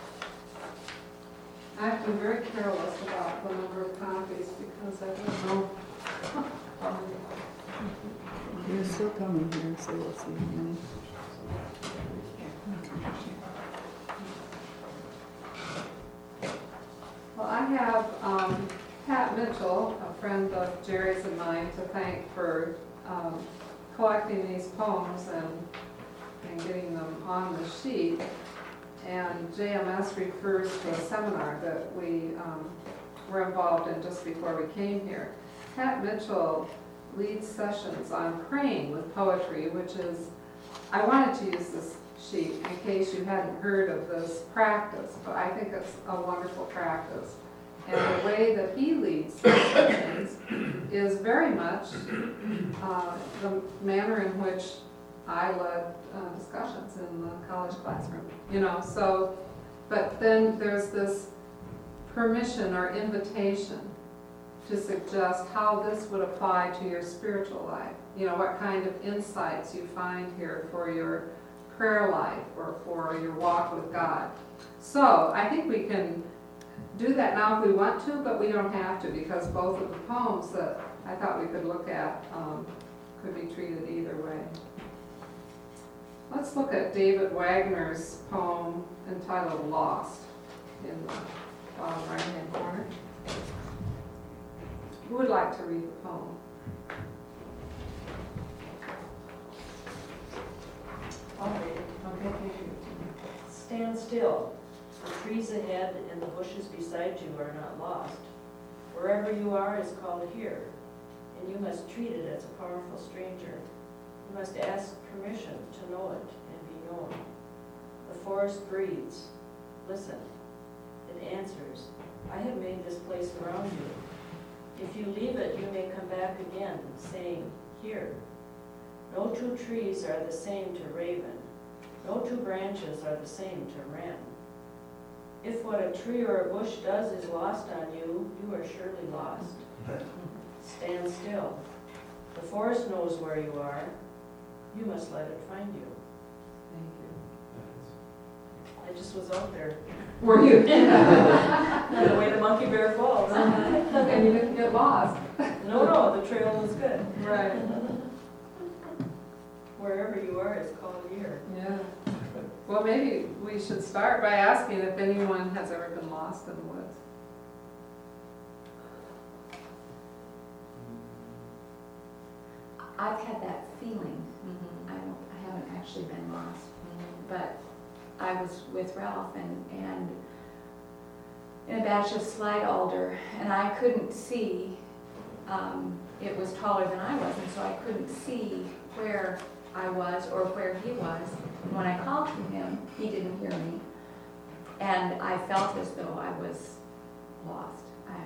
I've been very careless about the number of copies because I don't know. You're still coming here, so we'll see how many. Well, I have Pat Mitchell, a friend of Jerry's and mine, to thank for collecting these poems and getting them on the sheet. And JMS refers to a seminar that we were involved in just before we came here. Pat Mitchell leads sessions on praying with poetry, which is, I wanted to use this sheet in case you hadn't heard of this practice, but I think it's a wonderful practice. And the way that he leads the sessions is very much the manner in which I led discussions in the college classroom, so, but then there's this permission or invitation to suggest how this would apply to your spiritual life, what kind of insights you find here for your prayer life or for your walk with God. So I think we can do that now if we want to, but we don't have to, because both of the poems that I thought we could look at could be treated either way. Let's look at David Wagner's poem entitled Lost in the bottom right-hand corner. Who would like to read the poem? I'll read it. Okay, thank you. Stand still. The trees ahead and the bushes beside you are not lost. Wherever you are is called here, and you must treat it as a powerful stranger. You must ask permission to know it and be known. The forest breathes. Listen. It answers, I have made this place around you. If you leave it, you may come back again, saying, here. No two trees are the same to raven. No two branches are the same to wren. If what a tree or a bush does is lost on you, you are surely lost. Stand still. The forest knows where you are. You must let it find you. Thank you. I just was out there. Were you? The way the monkey bear falls. And you didn't get lost. No, the trail was good. Right. Wherever you are is called here. Yeah. Well, maybe we should start by asking if anyone has ever been lost in the woods. I've had that feeling. I haven't actually been lost, but I was with Ralph and in a batch of slide alder, and I couldn't see. It was taller than I was, and so I couldn't see where I was or where he was. And when I called to him, he didn't hear me, and I felt as though I was lost.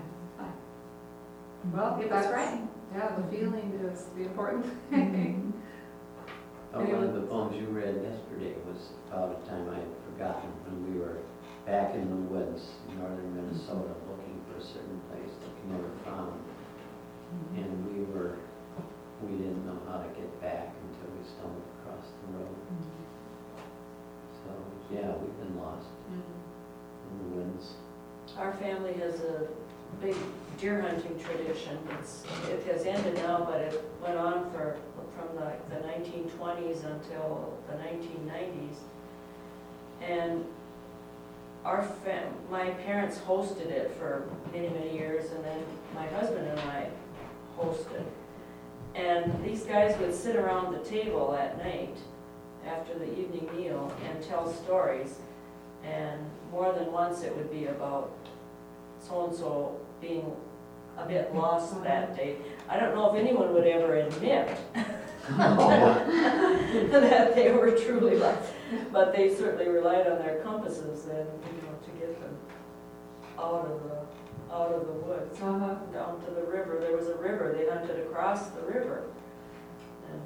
Well, It was that's frightening. Yeah, the feeling is the important thing. One of the poems you read yesterday was about a time I had forgotten when we were back in the woods in northern Minnesota looking for a certain place that we never found. And we didn't know how to get back until we stumbled across the road. So, yeah, we've been lost in the woods. Our family has a big deer hunting tradition. It has ended now, but it went on from the 1920s until the 1990s. And my parents hosted it for many, many years, and then my husband and I hosted. And these guys would sit around the table at night after the evening meal and tell stories. And more than once it would be about so-and-so being a bit lost that day. I don't know if anyone would ever admit that they were truly lost, but they certainly relied on their compasses and to get them out of the woods down to the river. There was a river. They hunted across the river, and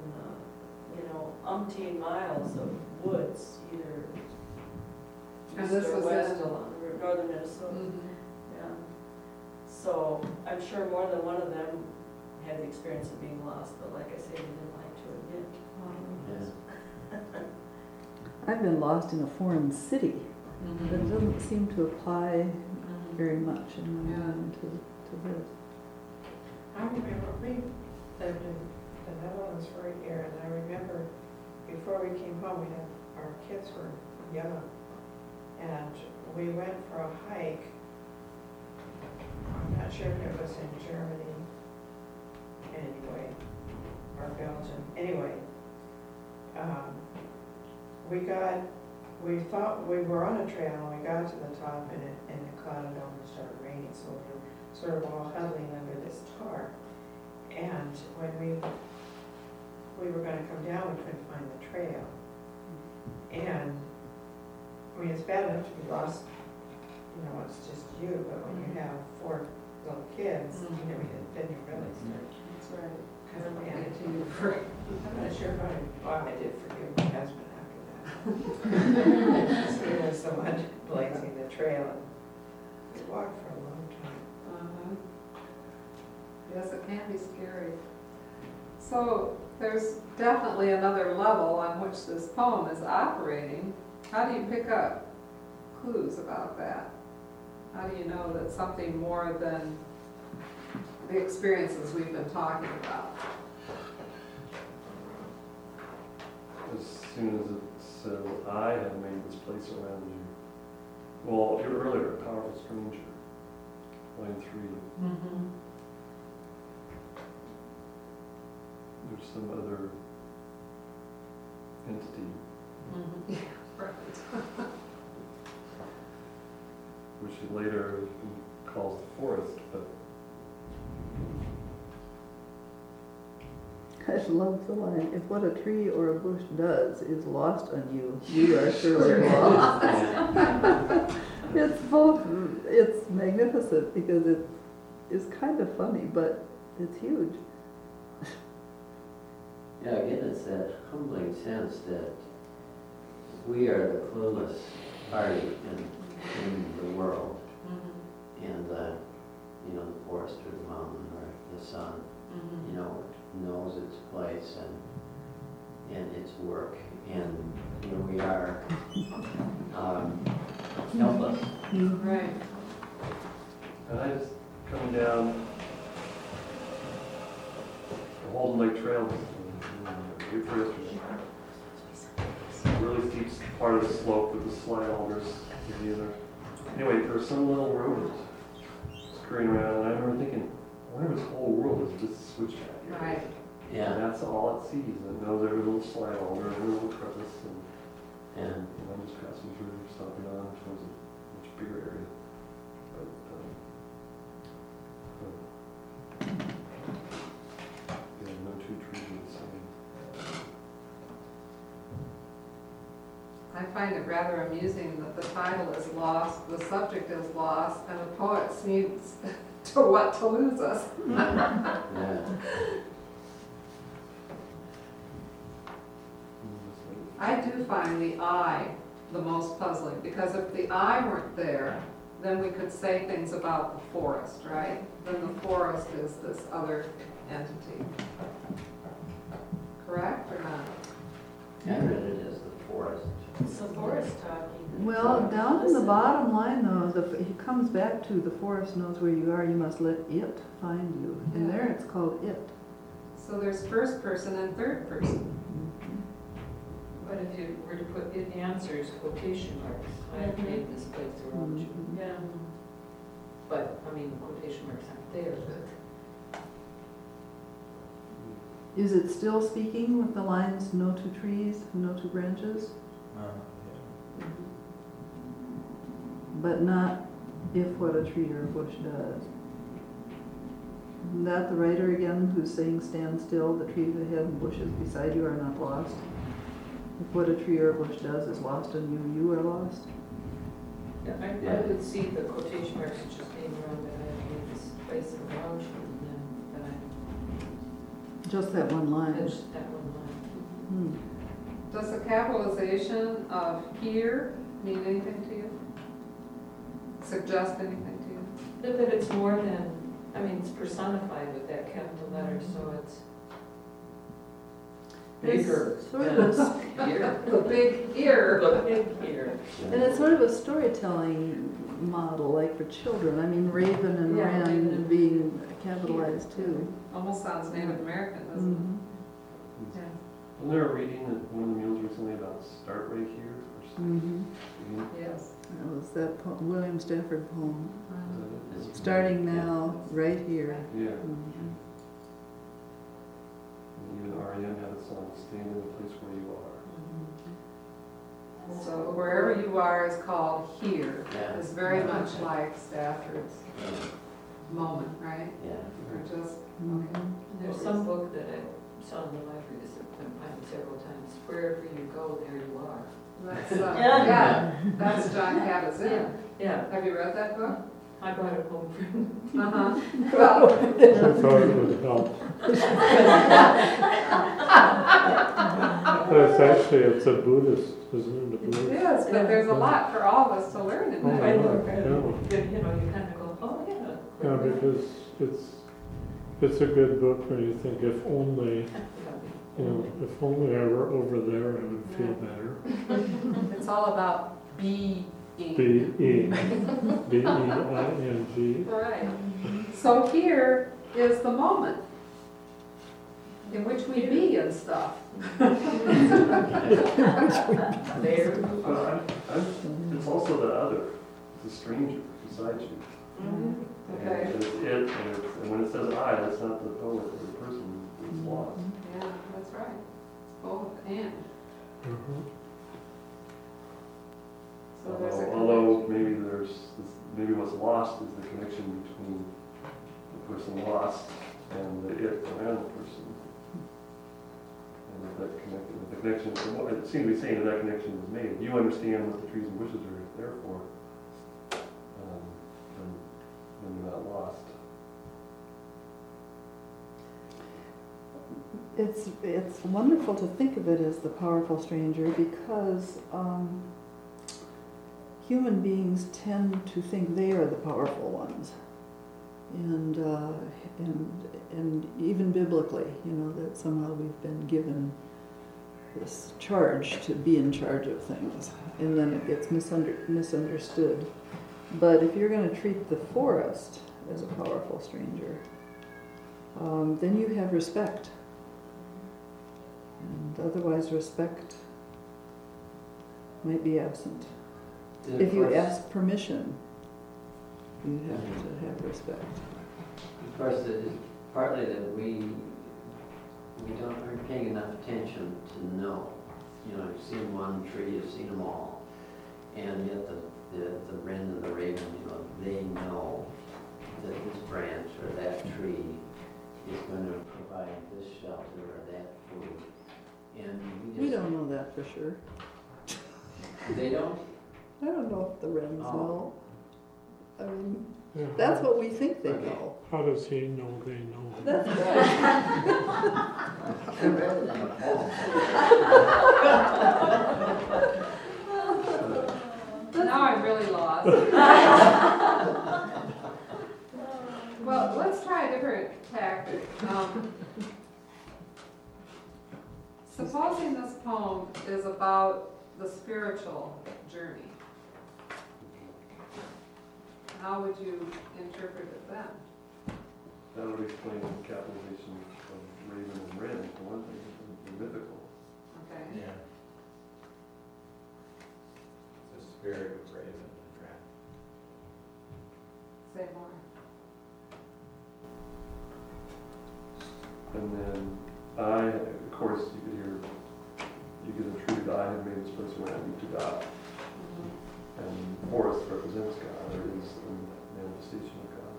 umpteen miles of woods, either And east this or was west in along northern Minnesota. Yeah. So I'm sure more than one of them had the experience of being lost, but like I say, they didn't like to admit. I've been lost in a foreign city, but it doesn't seem to apply very much in my mind to this. I remember we lived in the Netherlands for a year, and I remember before we came home, our kids were young, and we went for a hike. I'm not sure if it was in Germany anyway, or Belgium. Anyway, we thought we were on a trail, and we got to the top, and it clouded over and started raining, so we were sort of all huddling under this tarp. And when we were going to come down, we couldn't find the trail. And I mean, it's bad enough to be lost, it's just you, but when you have 4 little kids, then you really start. That's right. Kind of panicking. I'm not sure if I did forgive my husband after that. He was the one blazing the trail, and we walked for a long time. Yes, it can be scary. So there's definitely another level on which this poem is operating. How do you pick up clues about that? How do you know that something more than the experiences we've been talking about? As soon as it says, I have made this place around you. Well, earlier, powerful stranger, line 3. Mm-hmm. There's some other entity, Mm-hmm. Yeah, right. which he later calls the forest, but I love the line, if what a tree or a bush does is lost on you, you are surely lost. It's both, it's magnificent because it's kind of funny, but it's huge. Yeah, again, it's that humbling sense that we are the clueless party in the world. Mm-hmm. And the forest or the mountain or the sun, Mm-hmm. knows its place and its work. And here we are, helpless. Right. and I was coming down the Holden Lake Trail day before yesterday. Really steep part of the slope with the slide alders and the other. Anyway, there was some little road scurrying around, and I remember thinking, I wonder if this whole world is just switchback here. Right. And Yeah, that's all it sees. It knows every little slide alder, every little crevice, and and I'm just passing through, stopping on, which was a much bigger area. But, yeah, no two trees are the same. I find it rather amusing that the title is lost, the subject is lost, and the poet needs to what to lose us. yeah. I do find the I the most puzzling, because if the I weren't there, then we could say things about the forest, right? Then the forest is this other entity. Correct or not? I read it as the forest. It's the forest talking. Well, down in the bottom line though, he comes back to the forest knows where you are, you must let it find you. And there it's called it. So there's first person and third person. But if you were to put it answers quotation marks, I have made this place around you. Yeah. But, I mean, quotation marks aren't there, but. Is it still speaking with the lines, no two trees, no two branches? But not if what a tree or a bush does. Isn't that the writer again who's saying stand still, the trees ahead and bushes beside you are not lost? If what a tree or a bush does is lost on you, you are lost? Yeah, I would see the quotation marks just being around that I have made this place around you, and then Just that one I line. finished that one line. Does the capitalization of here mean anything to you? Suggest anything to you? That it's more than, I mean, it's personified with that capital letter, so it's bigger. It's sort of a, Here. The big ear. The big here. and it's sort of a storytelling model, like for children. I mean, Raven and Yeah, Wren Raven and- being capitalized too. Almost sounds Native American, doesn't Mhm. it? Yeah. Wasn't there a reading that one of the mules recently about start right here or something? Mhm. Yes. That was that William Stafford poem. Is that it? Starting now, right here. Yeah. Mhm. And even REM had a song, Stand in the Place Where You Are. So wherever you are is called here. Yeah. It's very much like Stafford's moment, right? Yeah. Or just, Mhm. There's some book that I saw in the library that's been found several times. Wherever you go, there you are. that's, yeah, that's John Kabat-Zinn. Yeah, Have you read that book? I brought it home from. Uh-huh. Well, I thought it would help. But it's a Buddhist, isn't it? A it Buddhist. is, but there's a lot for all of us to learn in Oh, that. I yeah, know, yeah. you know, you kind of go, oh, yeah. Yeah, because it's a good book when you think if only, if only I were over there, I would feel better. It's all about being. B-E-Being. Right. So here is the moment in which we be and stuff. There you But are. it's also the other. it's a stranger beside you. Okay. And it's it, and when it says I, that's not the poet or the person who's lost. Yeah, that's right. Both and. So there's a Although maybe what's lost is the connection between the person lost and the it around the person. And if the connection, it seems to be saying that connection is made. You understand what the trees and bushes are there for, and you're not lost. It's wonderful to think of it as the powerful stranger because human beings tend to think they are the powerful ones, and even biblically, that somehow we've been given this charge to be in charge of things, and then it gets misunderstood. But if you're going to treat the forest as a powerful stranger, then you have respect. And otherwise, respect might be absent. If you ask permission, you have to have respect. Of course, it's partly that we aren't paying enough attention to know. You've seen one tree, you've seen them all, and yet the wren and the raven, they know that this branch or that tree is going to provide this shelter or that food. And We don't know that for sure. They don't? I don't know if the wrens know. I mean, Yeah. that's what we think they Okay. know. How does he know they know? That's right. I read it in a poem. Now I'm really lost. Well, let's try a different tactic. Supposing this poem is about the spiritual journey, how would you interpret it then? That would explain the capitalization of raven and wren, for one thing, they're mythical. Okay. Yeah. The spirit of raven and wren. Say more. And then of course, you could intrude, I have made this person when I need to God. And forest represents God, or is the manifestation of God.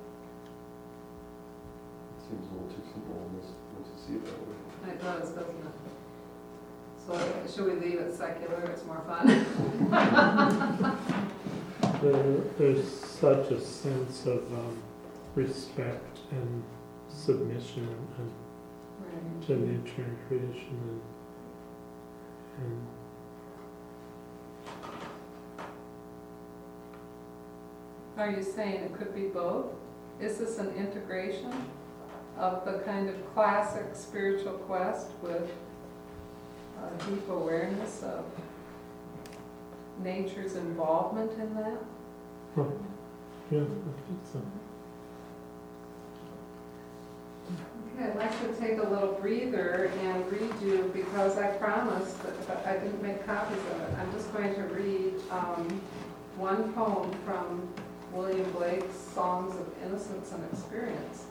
It seems a little too simple once you see it that way. It does, doesn't it? So should we leave it secular? It's more fun. There's such a sense of respect and submission and to nature and creation and Are you saying it could be both? Is this an integration of the kind of classic spiritual quest with a deep awareness of nature's involvement in that? yeah, I think so. Okay, I'd like to take a little breather and read you, because I promised that I didn't make copies of it. I'm just going to read one poem from William Blake's Songs of Innocence and Experience.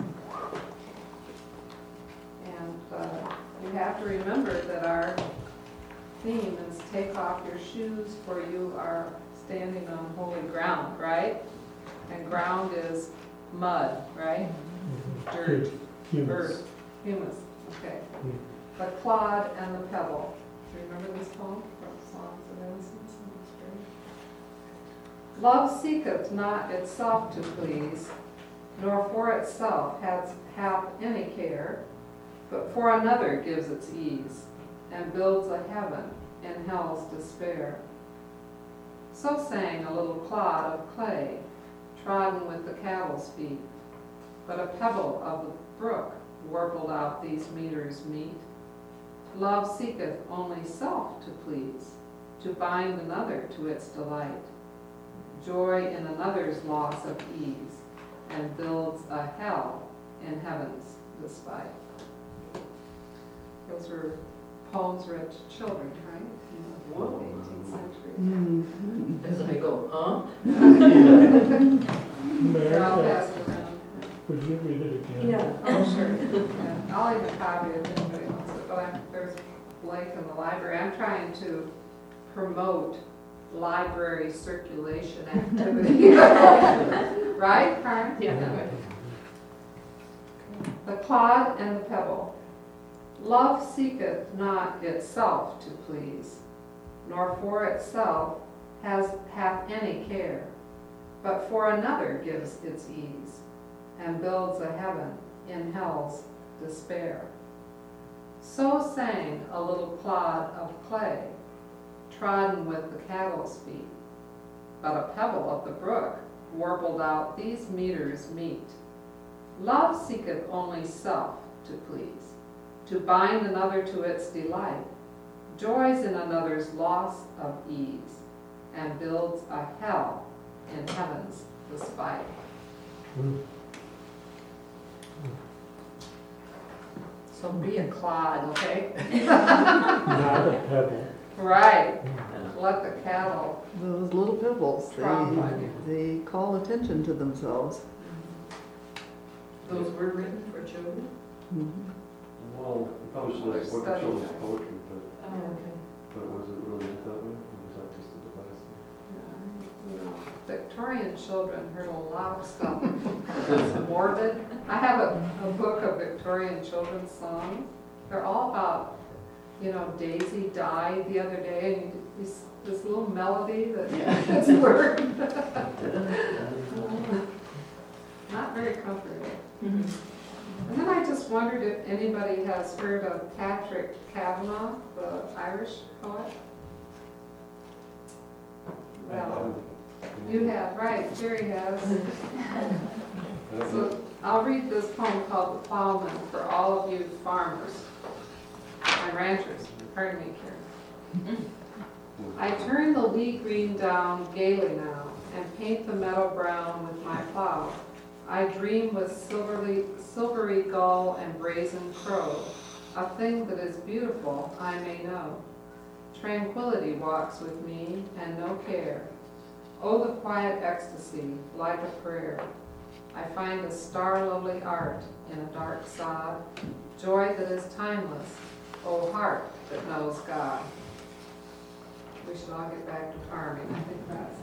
And you have to remember that our theme is take off your shoes, for you are standing on holy ground, right? And ground is mud, right? Dirt. Humus. Earth, humus, okay. Mm. The clod and the pebble. Do you remember this poem from Songs of Innocence and Experience? Love seeketh not itself to please, nor for itself hath any care, but for another gives its ease, and builds a heaven in hell's despair. So sang a little clod of clay, trodden with the cattle's feet, but a pebble of the brook warbled out these meters meet. Love seeketh only self to please, to bind another to its delight, joy in another's loss of ease, and builds a hell in heaven's despite. Those were poems read to children, right? In the 18th century. Mm-hmm. As I go, huh? They're all passed around. Would you read it again? Yeah, oh, sure. Yeah, I'll even copy it if anybody wants it, but there's Blake in the library. I'm trying to promote library circulation activity. Right, Karen? Yeah. The clod and the pebble. Love seeketh not itself to please, nor for itself hath any care, but for another gives its ease, and builds a heaven in hell's despair. So sang a little clod of clay, trodden with the cattle's feet, but a pebble of the brook warbled out these meters meet. Love seeketh only self to please, to bind another to its delight, joys in another's loss of ease, and builds a hell in heaven's despite. So be a clod, okay? Not a pebble. Right. Let the cattle Those little pebbles, tromp on you. they call attention to themselves. Those were written for children? Well, we probably should have spoken Study children's time. poetry, Oh, okay. but was it really meant that way? Or was that just a device? You know, Victorian children heard a lot of stuff that's morbid. I have a book of Victorian children's songs. They're all about, you know, Daisy died the other day, and this little melody that gets word. Not very comforting. And then I just wondered if anybody has heard of Patrick Kavanagh, the Irish poet. Well, you have, right, Jerry has. So I'll read this poem called The Plowman for all of you farmers and ranchers. Pardon me, Karen. I turn the lee green down gaily now and paint the meadow brown with my plow. I dream with silvery gull and brazen crow, a thing that is beautiful I may know. Tranquility walks with me and no care. Oh, the quiet ecstasy, like a prayer. I find a star-lovely art in a dark sod, joy that is timeless, oh heart that knows God. We should all get back to farming, I think that's.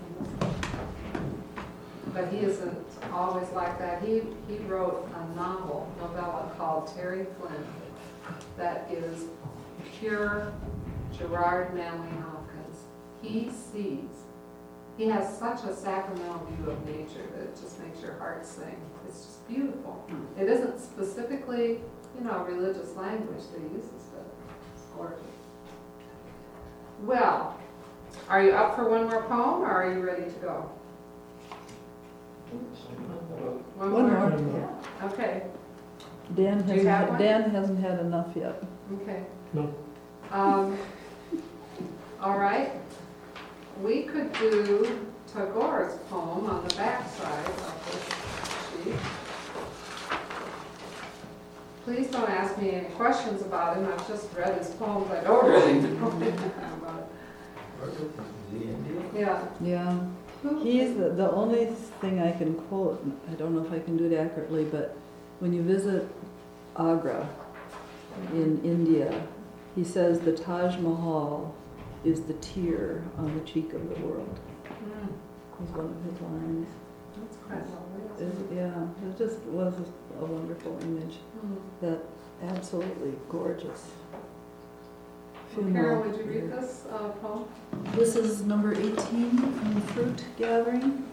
But he isn't always like that. He wrote a novella called Terry Flynn that is pure Gerard Manley Hopkins. He sees. He has such a sacramental view of nature that it just makes your heart sing. It's just beautiful. It isn't specifically, you know, religious language that he uses, but it's gorgeous. Well, are you up for one more poem, or are you ready to go? One One more? more. Okay, Dan Do you have hasn't, one? Dan hasn't had enough yet. okay. No. All right. We could do Tagore's poem on the back side of this sheet. Please don't ask me any questions about him. I've just read his poems. I don't really know anything about it. Yeah. Yeah. He's the only thing I can quote, I don't know if I can do it accurately, but when you visit Agra in India, he says the Taj Mahal is the tear on the cheek of the world. Was one of his lines. That's quite lovely. Yeah, it just was a wonderful image. That absolutely gorgeous. Carol, would you read this poem? This is number 18 from the Fruit Gathering.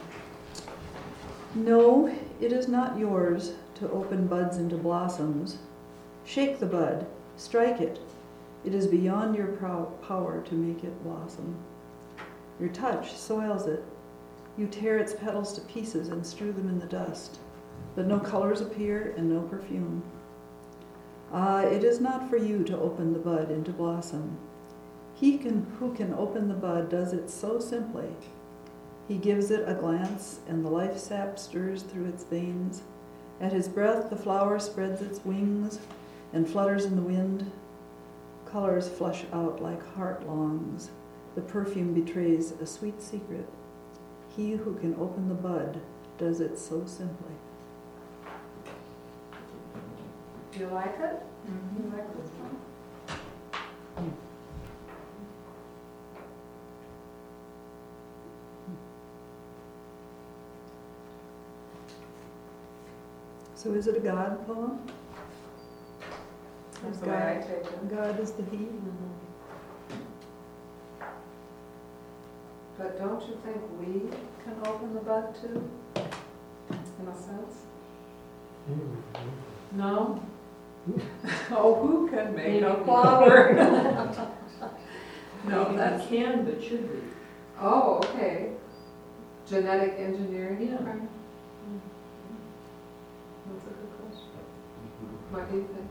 No, it is not yours to open buds into blossoms. Shake the bud, strike it. It is beyond your power to make it blossom. Your touch soils it. You tear its petals to pieces and strew them in the dust, but no colors appear and no perfume. Ah, it is not for you to open the bud into blossom. Who can open the bud does it so simply. He gives it a glance, and the life sap stirs through its veins. At his breath, the flower spreads its wings and flutters in the wind. Colors flush out like heart longs. The perfume betrays a sweet secret. He who can open the bud does it so simply. Do you like it? You like this one? So is it a God poem? That's the way I take it. God is the he? Mhm. But don't you think we can open the bud too, in a sense? No? Oh, who can make a flower? No, Maybe that's, we can, but should we? oh, okay. Genetic engineering? Yeah. Frank? That's a good question. What do you think?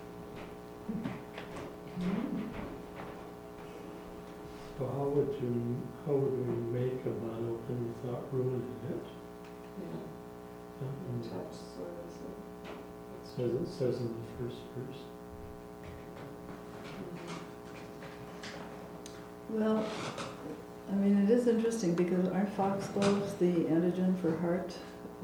So how would we make a bud open without ruining it? Yeah, touch sort of. As it says in the first verse. Well, I mean, it is interesting because aren't foxgloves the antigen for heart,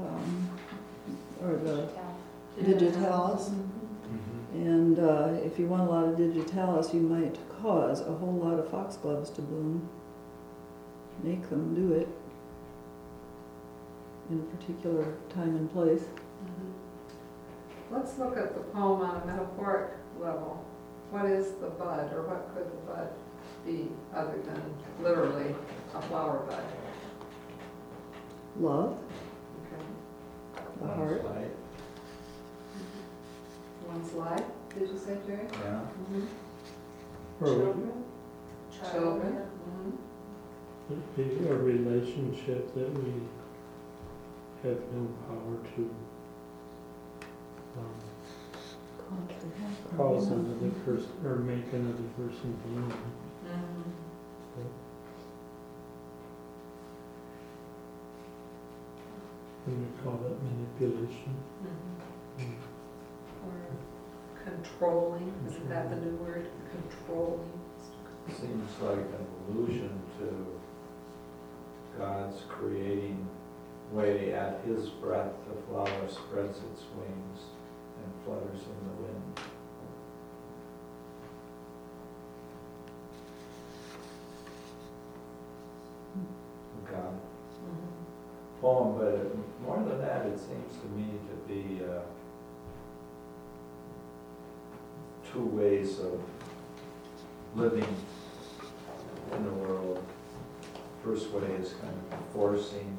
or the digitalis? And if you want a lot of digitalis, you might cause a whole lot of foxgloves to bloom. Make them do it in a particular time and place. Let's look at the poem on a metaphoric level. What is the bud, or what could the bud be other than literally a flower bud? Love, Okay. the heart. Light, One's life, did you say, Jerry? yeah. Or Children? Children? would be a relationship that we have no power to cause another person or make another person bloom. And we call that manipulation. Or controlling, isn't that the new word? Controlling. Seems like an allusion to God's creating way. At His breath, the flower spreads its wings and flutters in the wind. God poem, but more than that, it seems to me to be two ways of living in the world. First way is kind of forcing.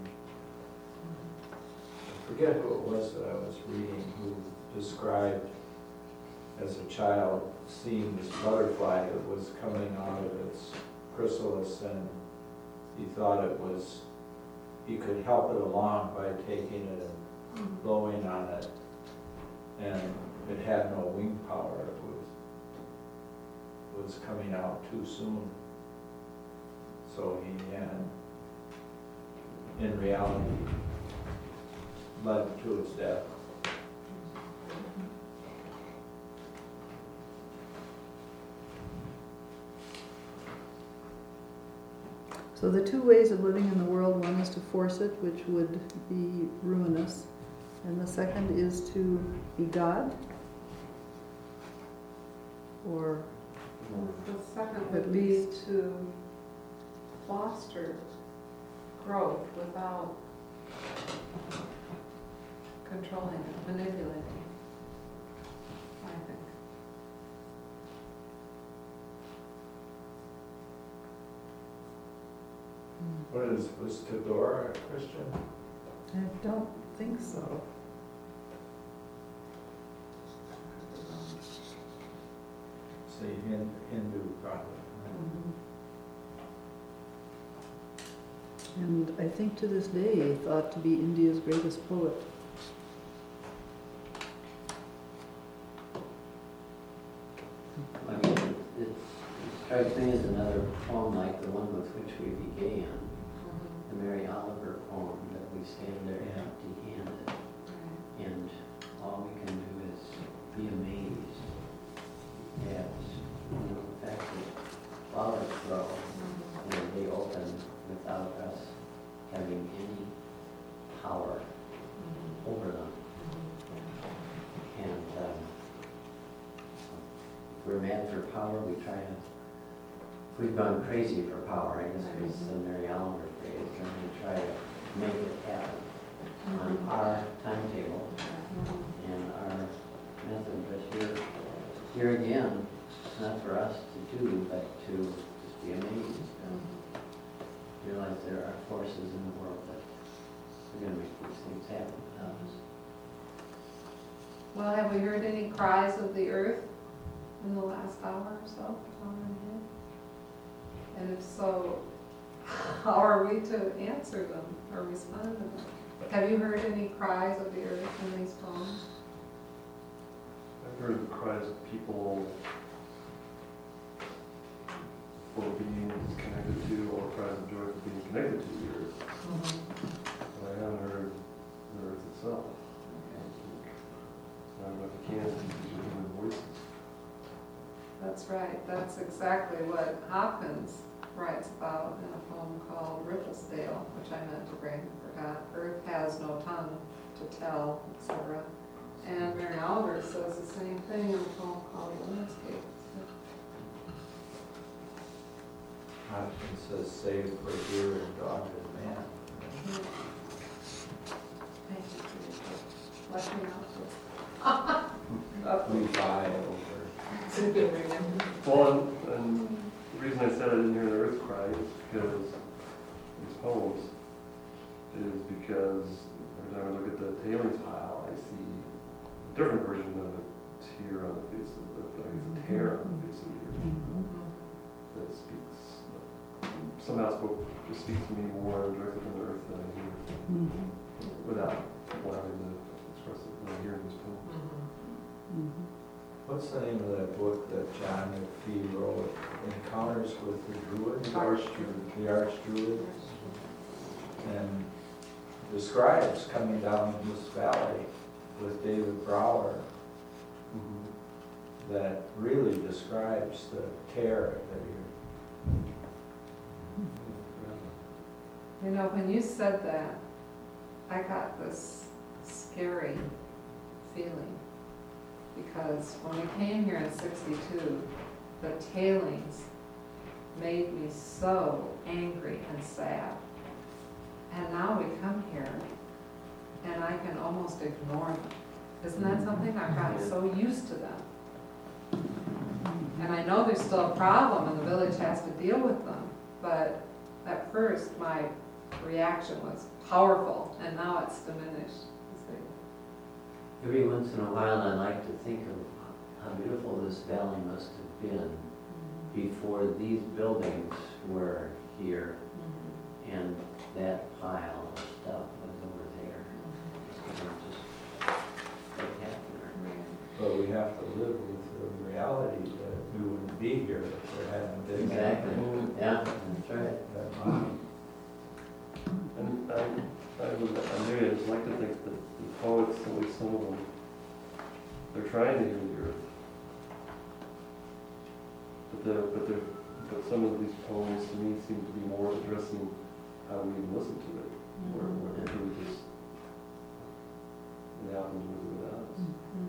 I forget who it was that I was reading who described as a child seeing this butterfly that was coming out of its chrysalis, and he thought it was, he could help it along by taking it and blowing on it, and it had no wing power. It was coming out too soon. So he had, in reality, led to its death. So the two ways of living in the world, one is to force it, which would be ruinous, and the second is to be God, or The second At would be least- to foster growth without controlling it, manipulating, I think. Was Tagore a Christian? I don't think so. Say Hindu prophet. And I think to this day thought to be India's greatest poet. I mean, it strikes me as another poem like the one with which we began, the Mary Oliver poem, that we stand there empty-handed, and all we can do is be amazed at, the fact that flowers grow and they open without us having mad for power, we try to, if we've gone crazy for power, I guess is the Mary Oliver phrase, and we try to make it happen on our timetable and our method. But here again, it's not for us to do, but to just be amazed and realize there are forces in the world that are going to make these things happen without us. Well, have we heard any cries of the earth in the last hour or so? Hour and a half? And if so, how are we to answer them or respond to them? Have you heard any cries of the earth in these poems? I've heard the cries of people for being connected to, or cries of joy for being connected to the earth. But I haven't heard the earth itself. I don't know if you can, because you're human voices. That's right. That's exactly what Hopkins writes about in a poem called Ripplesdale, which I meant to bring, forgot. Earth has no tongue to tell, etc. And Mary Oliver says the same thing in a poem called Landscape. Hopkins says, save for deer and dog and man. Thank you for fleshing out We buy over. this. It's a good remember. Well, and the reason I said I didn't hear the earth cry is because these poems is because every time I look at the tailings pile, I see a different version of a tear on the face of the earth, a tear on the face of the earth that speaks, somehow speaks to me more directly from the earth than I hear without allowing to express it when I hear in this poem. What's the name of that book that John McPhee wrote? Encounters with the Druids? The Archdruids. And describes coming down this valley with David Brower that really describes the terror that You know, when you said that, I got this scary feeling. Because when we came here in '62, the tailings made me so angry and sad. And now we come here and I can almost ignore them. Isn't that something? I've gotten so used to them. And I know there's still a problem and the village has to deal with them. But at first my reaction was powerful and now it's diminished. Every once in a while, I like to think of how beautiful this valley must have been before these buildings were here, and that pile of stuff was over there. It's just spectacular. But we have to live with the reality that we wouldn't be here if there hadn't been Exactly. Yeah, that's right. that money. And I just like to think that the poets, at least some of them, they're trying to hear the earth. But some of these poems to me seem to be more addressing how we even listen to it, or if we just it happens without us.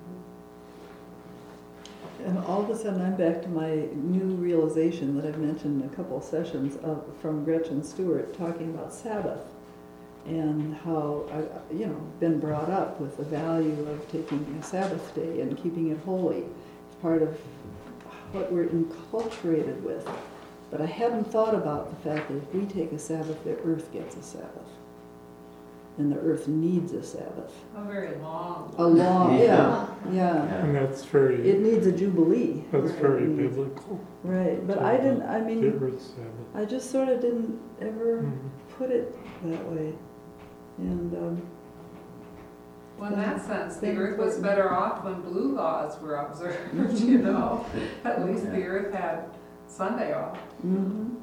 And all of a sudden, I'm back to my new realization that I've mentioned in a couple of sessions from Gretchen Stewart talking about Sabbath and how I've been brought up with the value of taking a Sabbath day and keeping it holy. It's part of what we're enculturated with. But I hadn't thought about the fact that if we take a Sabbath, the earth gets a Sabbath. And the earth needs a Sabbath. A very long. A long, yeah. And that's very, It needs a jubilee. that's very biblical. Right, but to I didn't, the I mean, Earth Sabbath. I just sort of didn't ever Mhm. put it that way. And, Well, in that sense, the Then earth was important. better off when blue laws were observed, you know? At least the earth had Sunday off. mhm.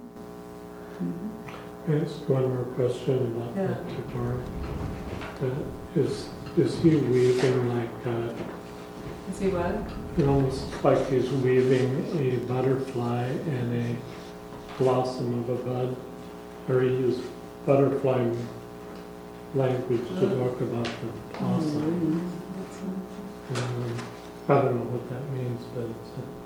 I ask one more question about Yeah. that to Barb. Is he weaving like that? Is he what? It almost like he's weaving a butterfly and a blossom of a bud, or he used butterfly language to talk about the blossom. Mhm. I don't know what that means, but it's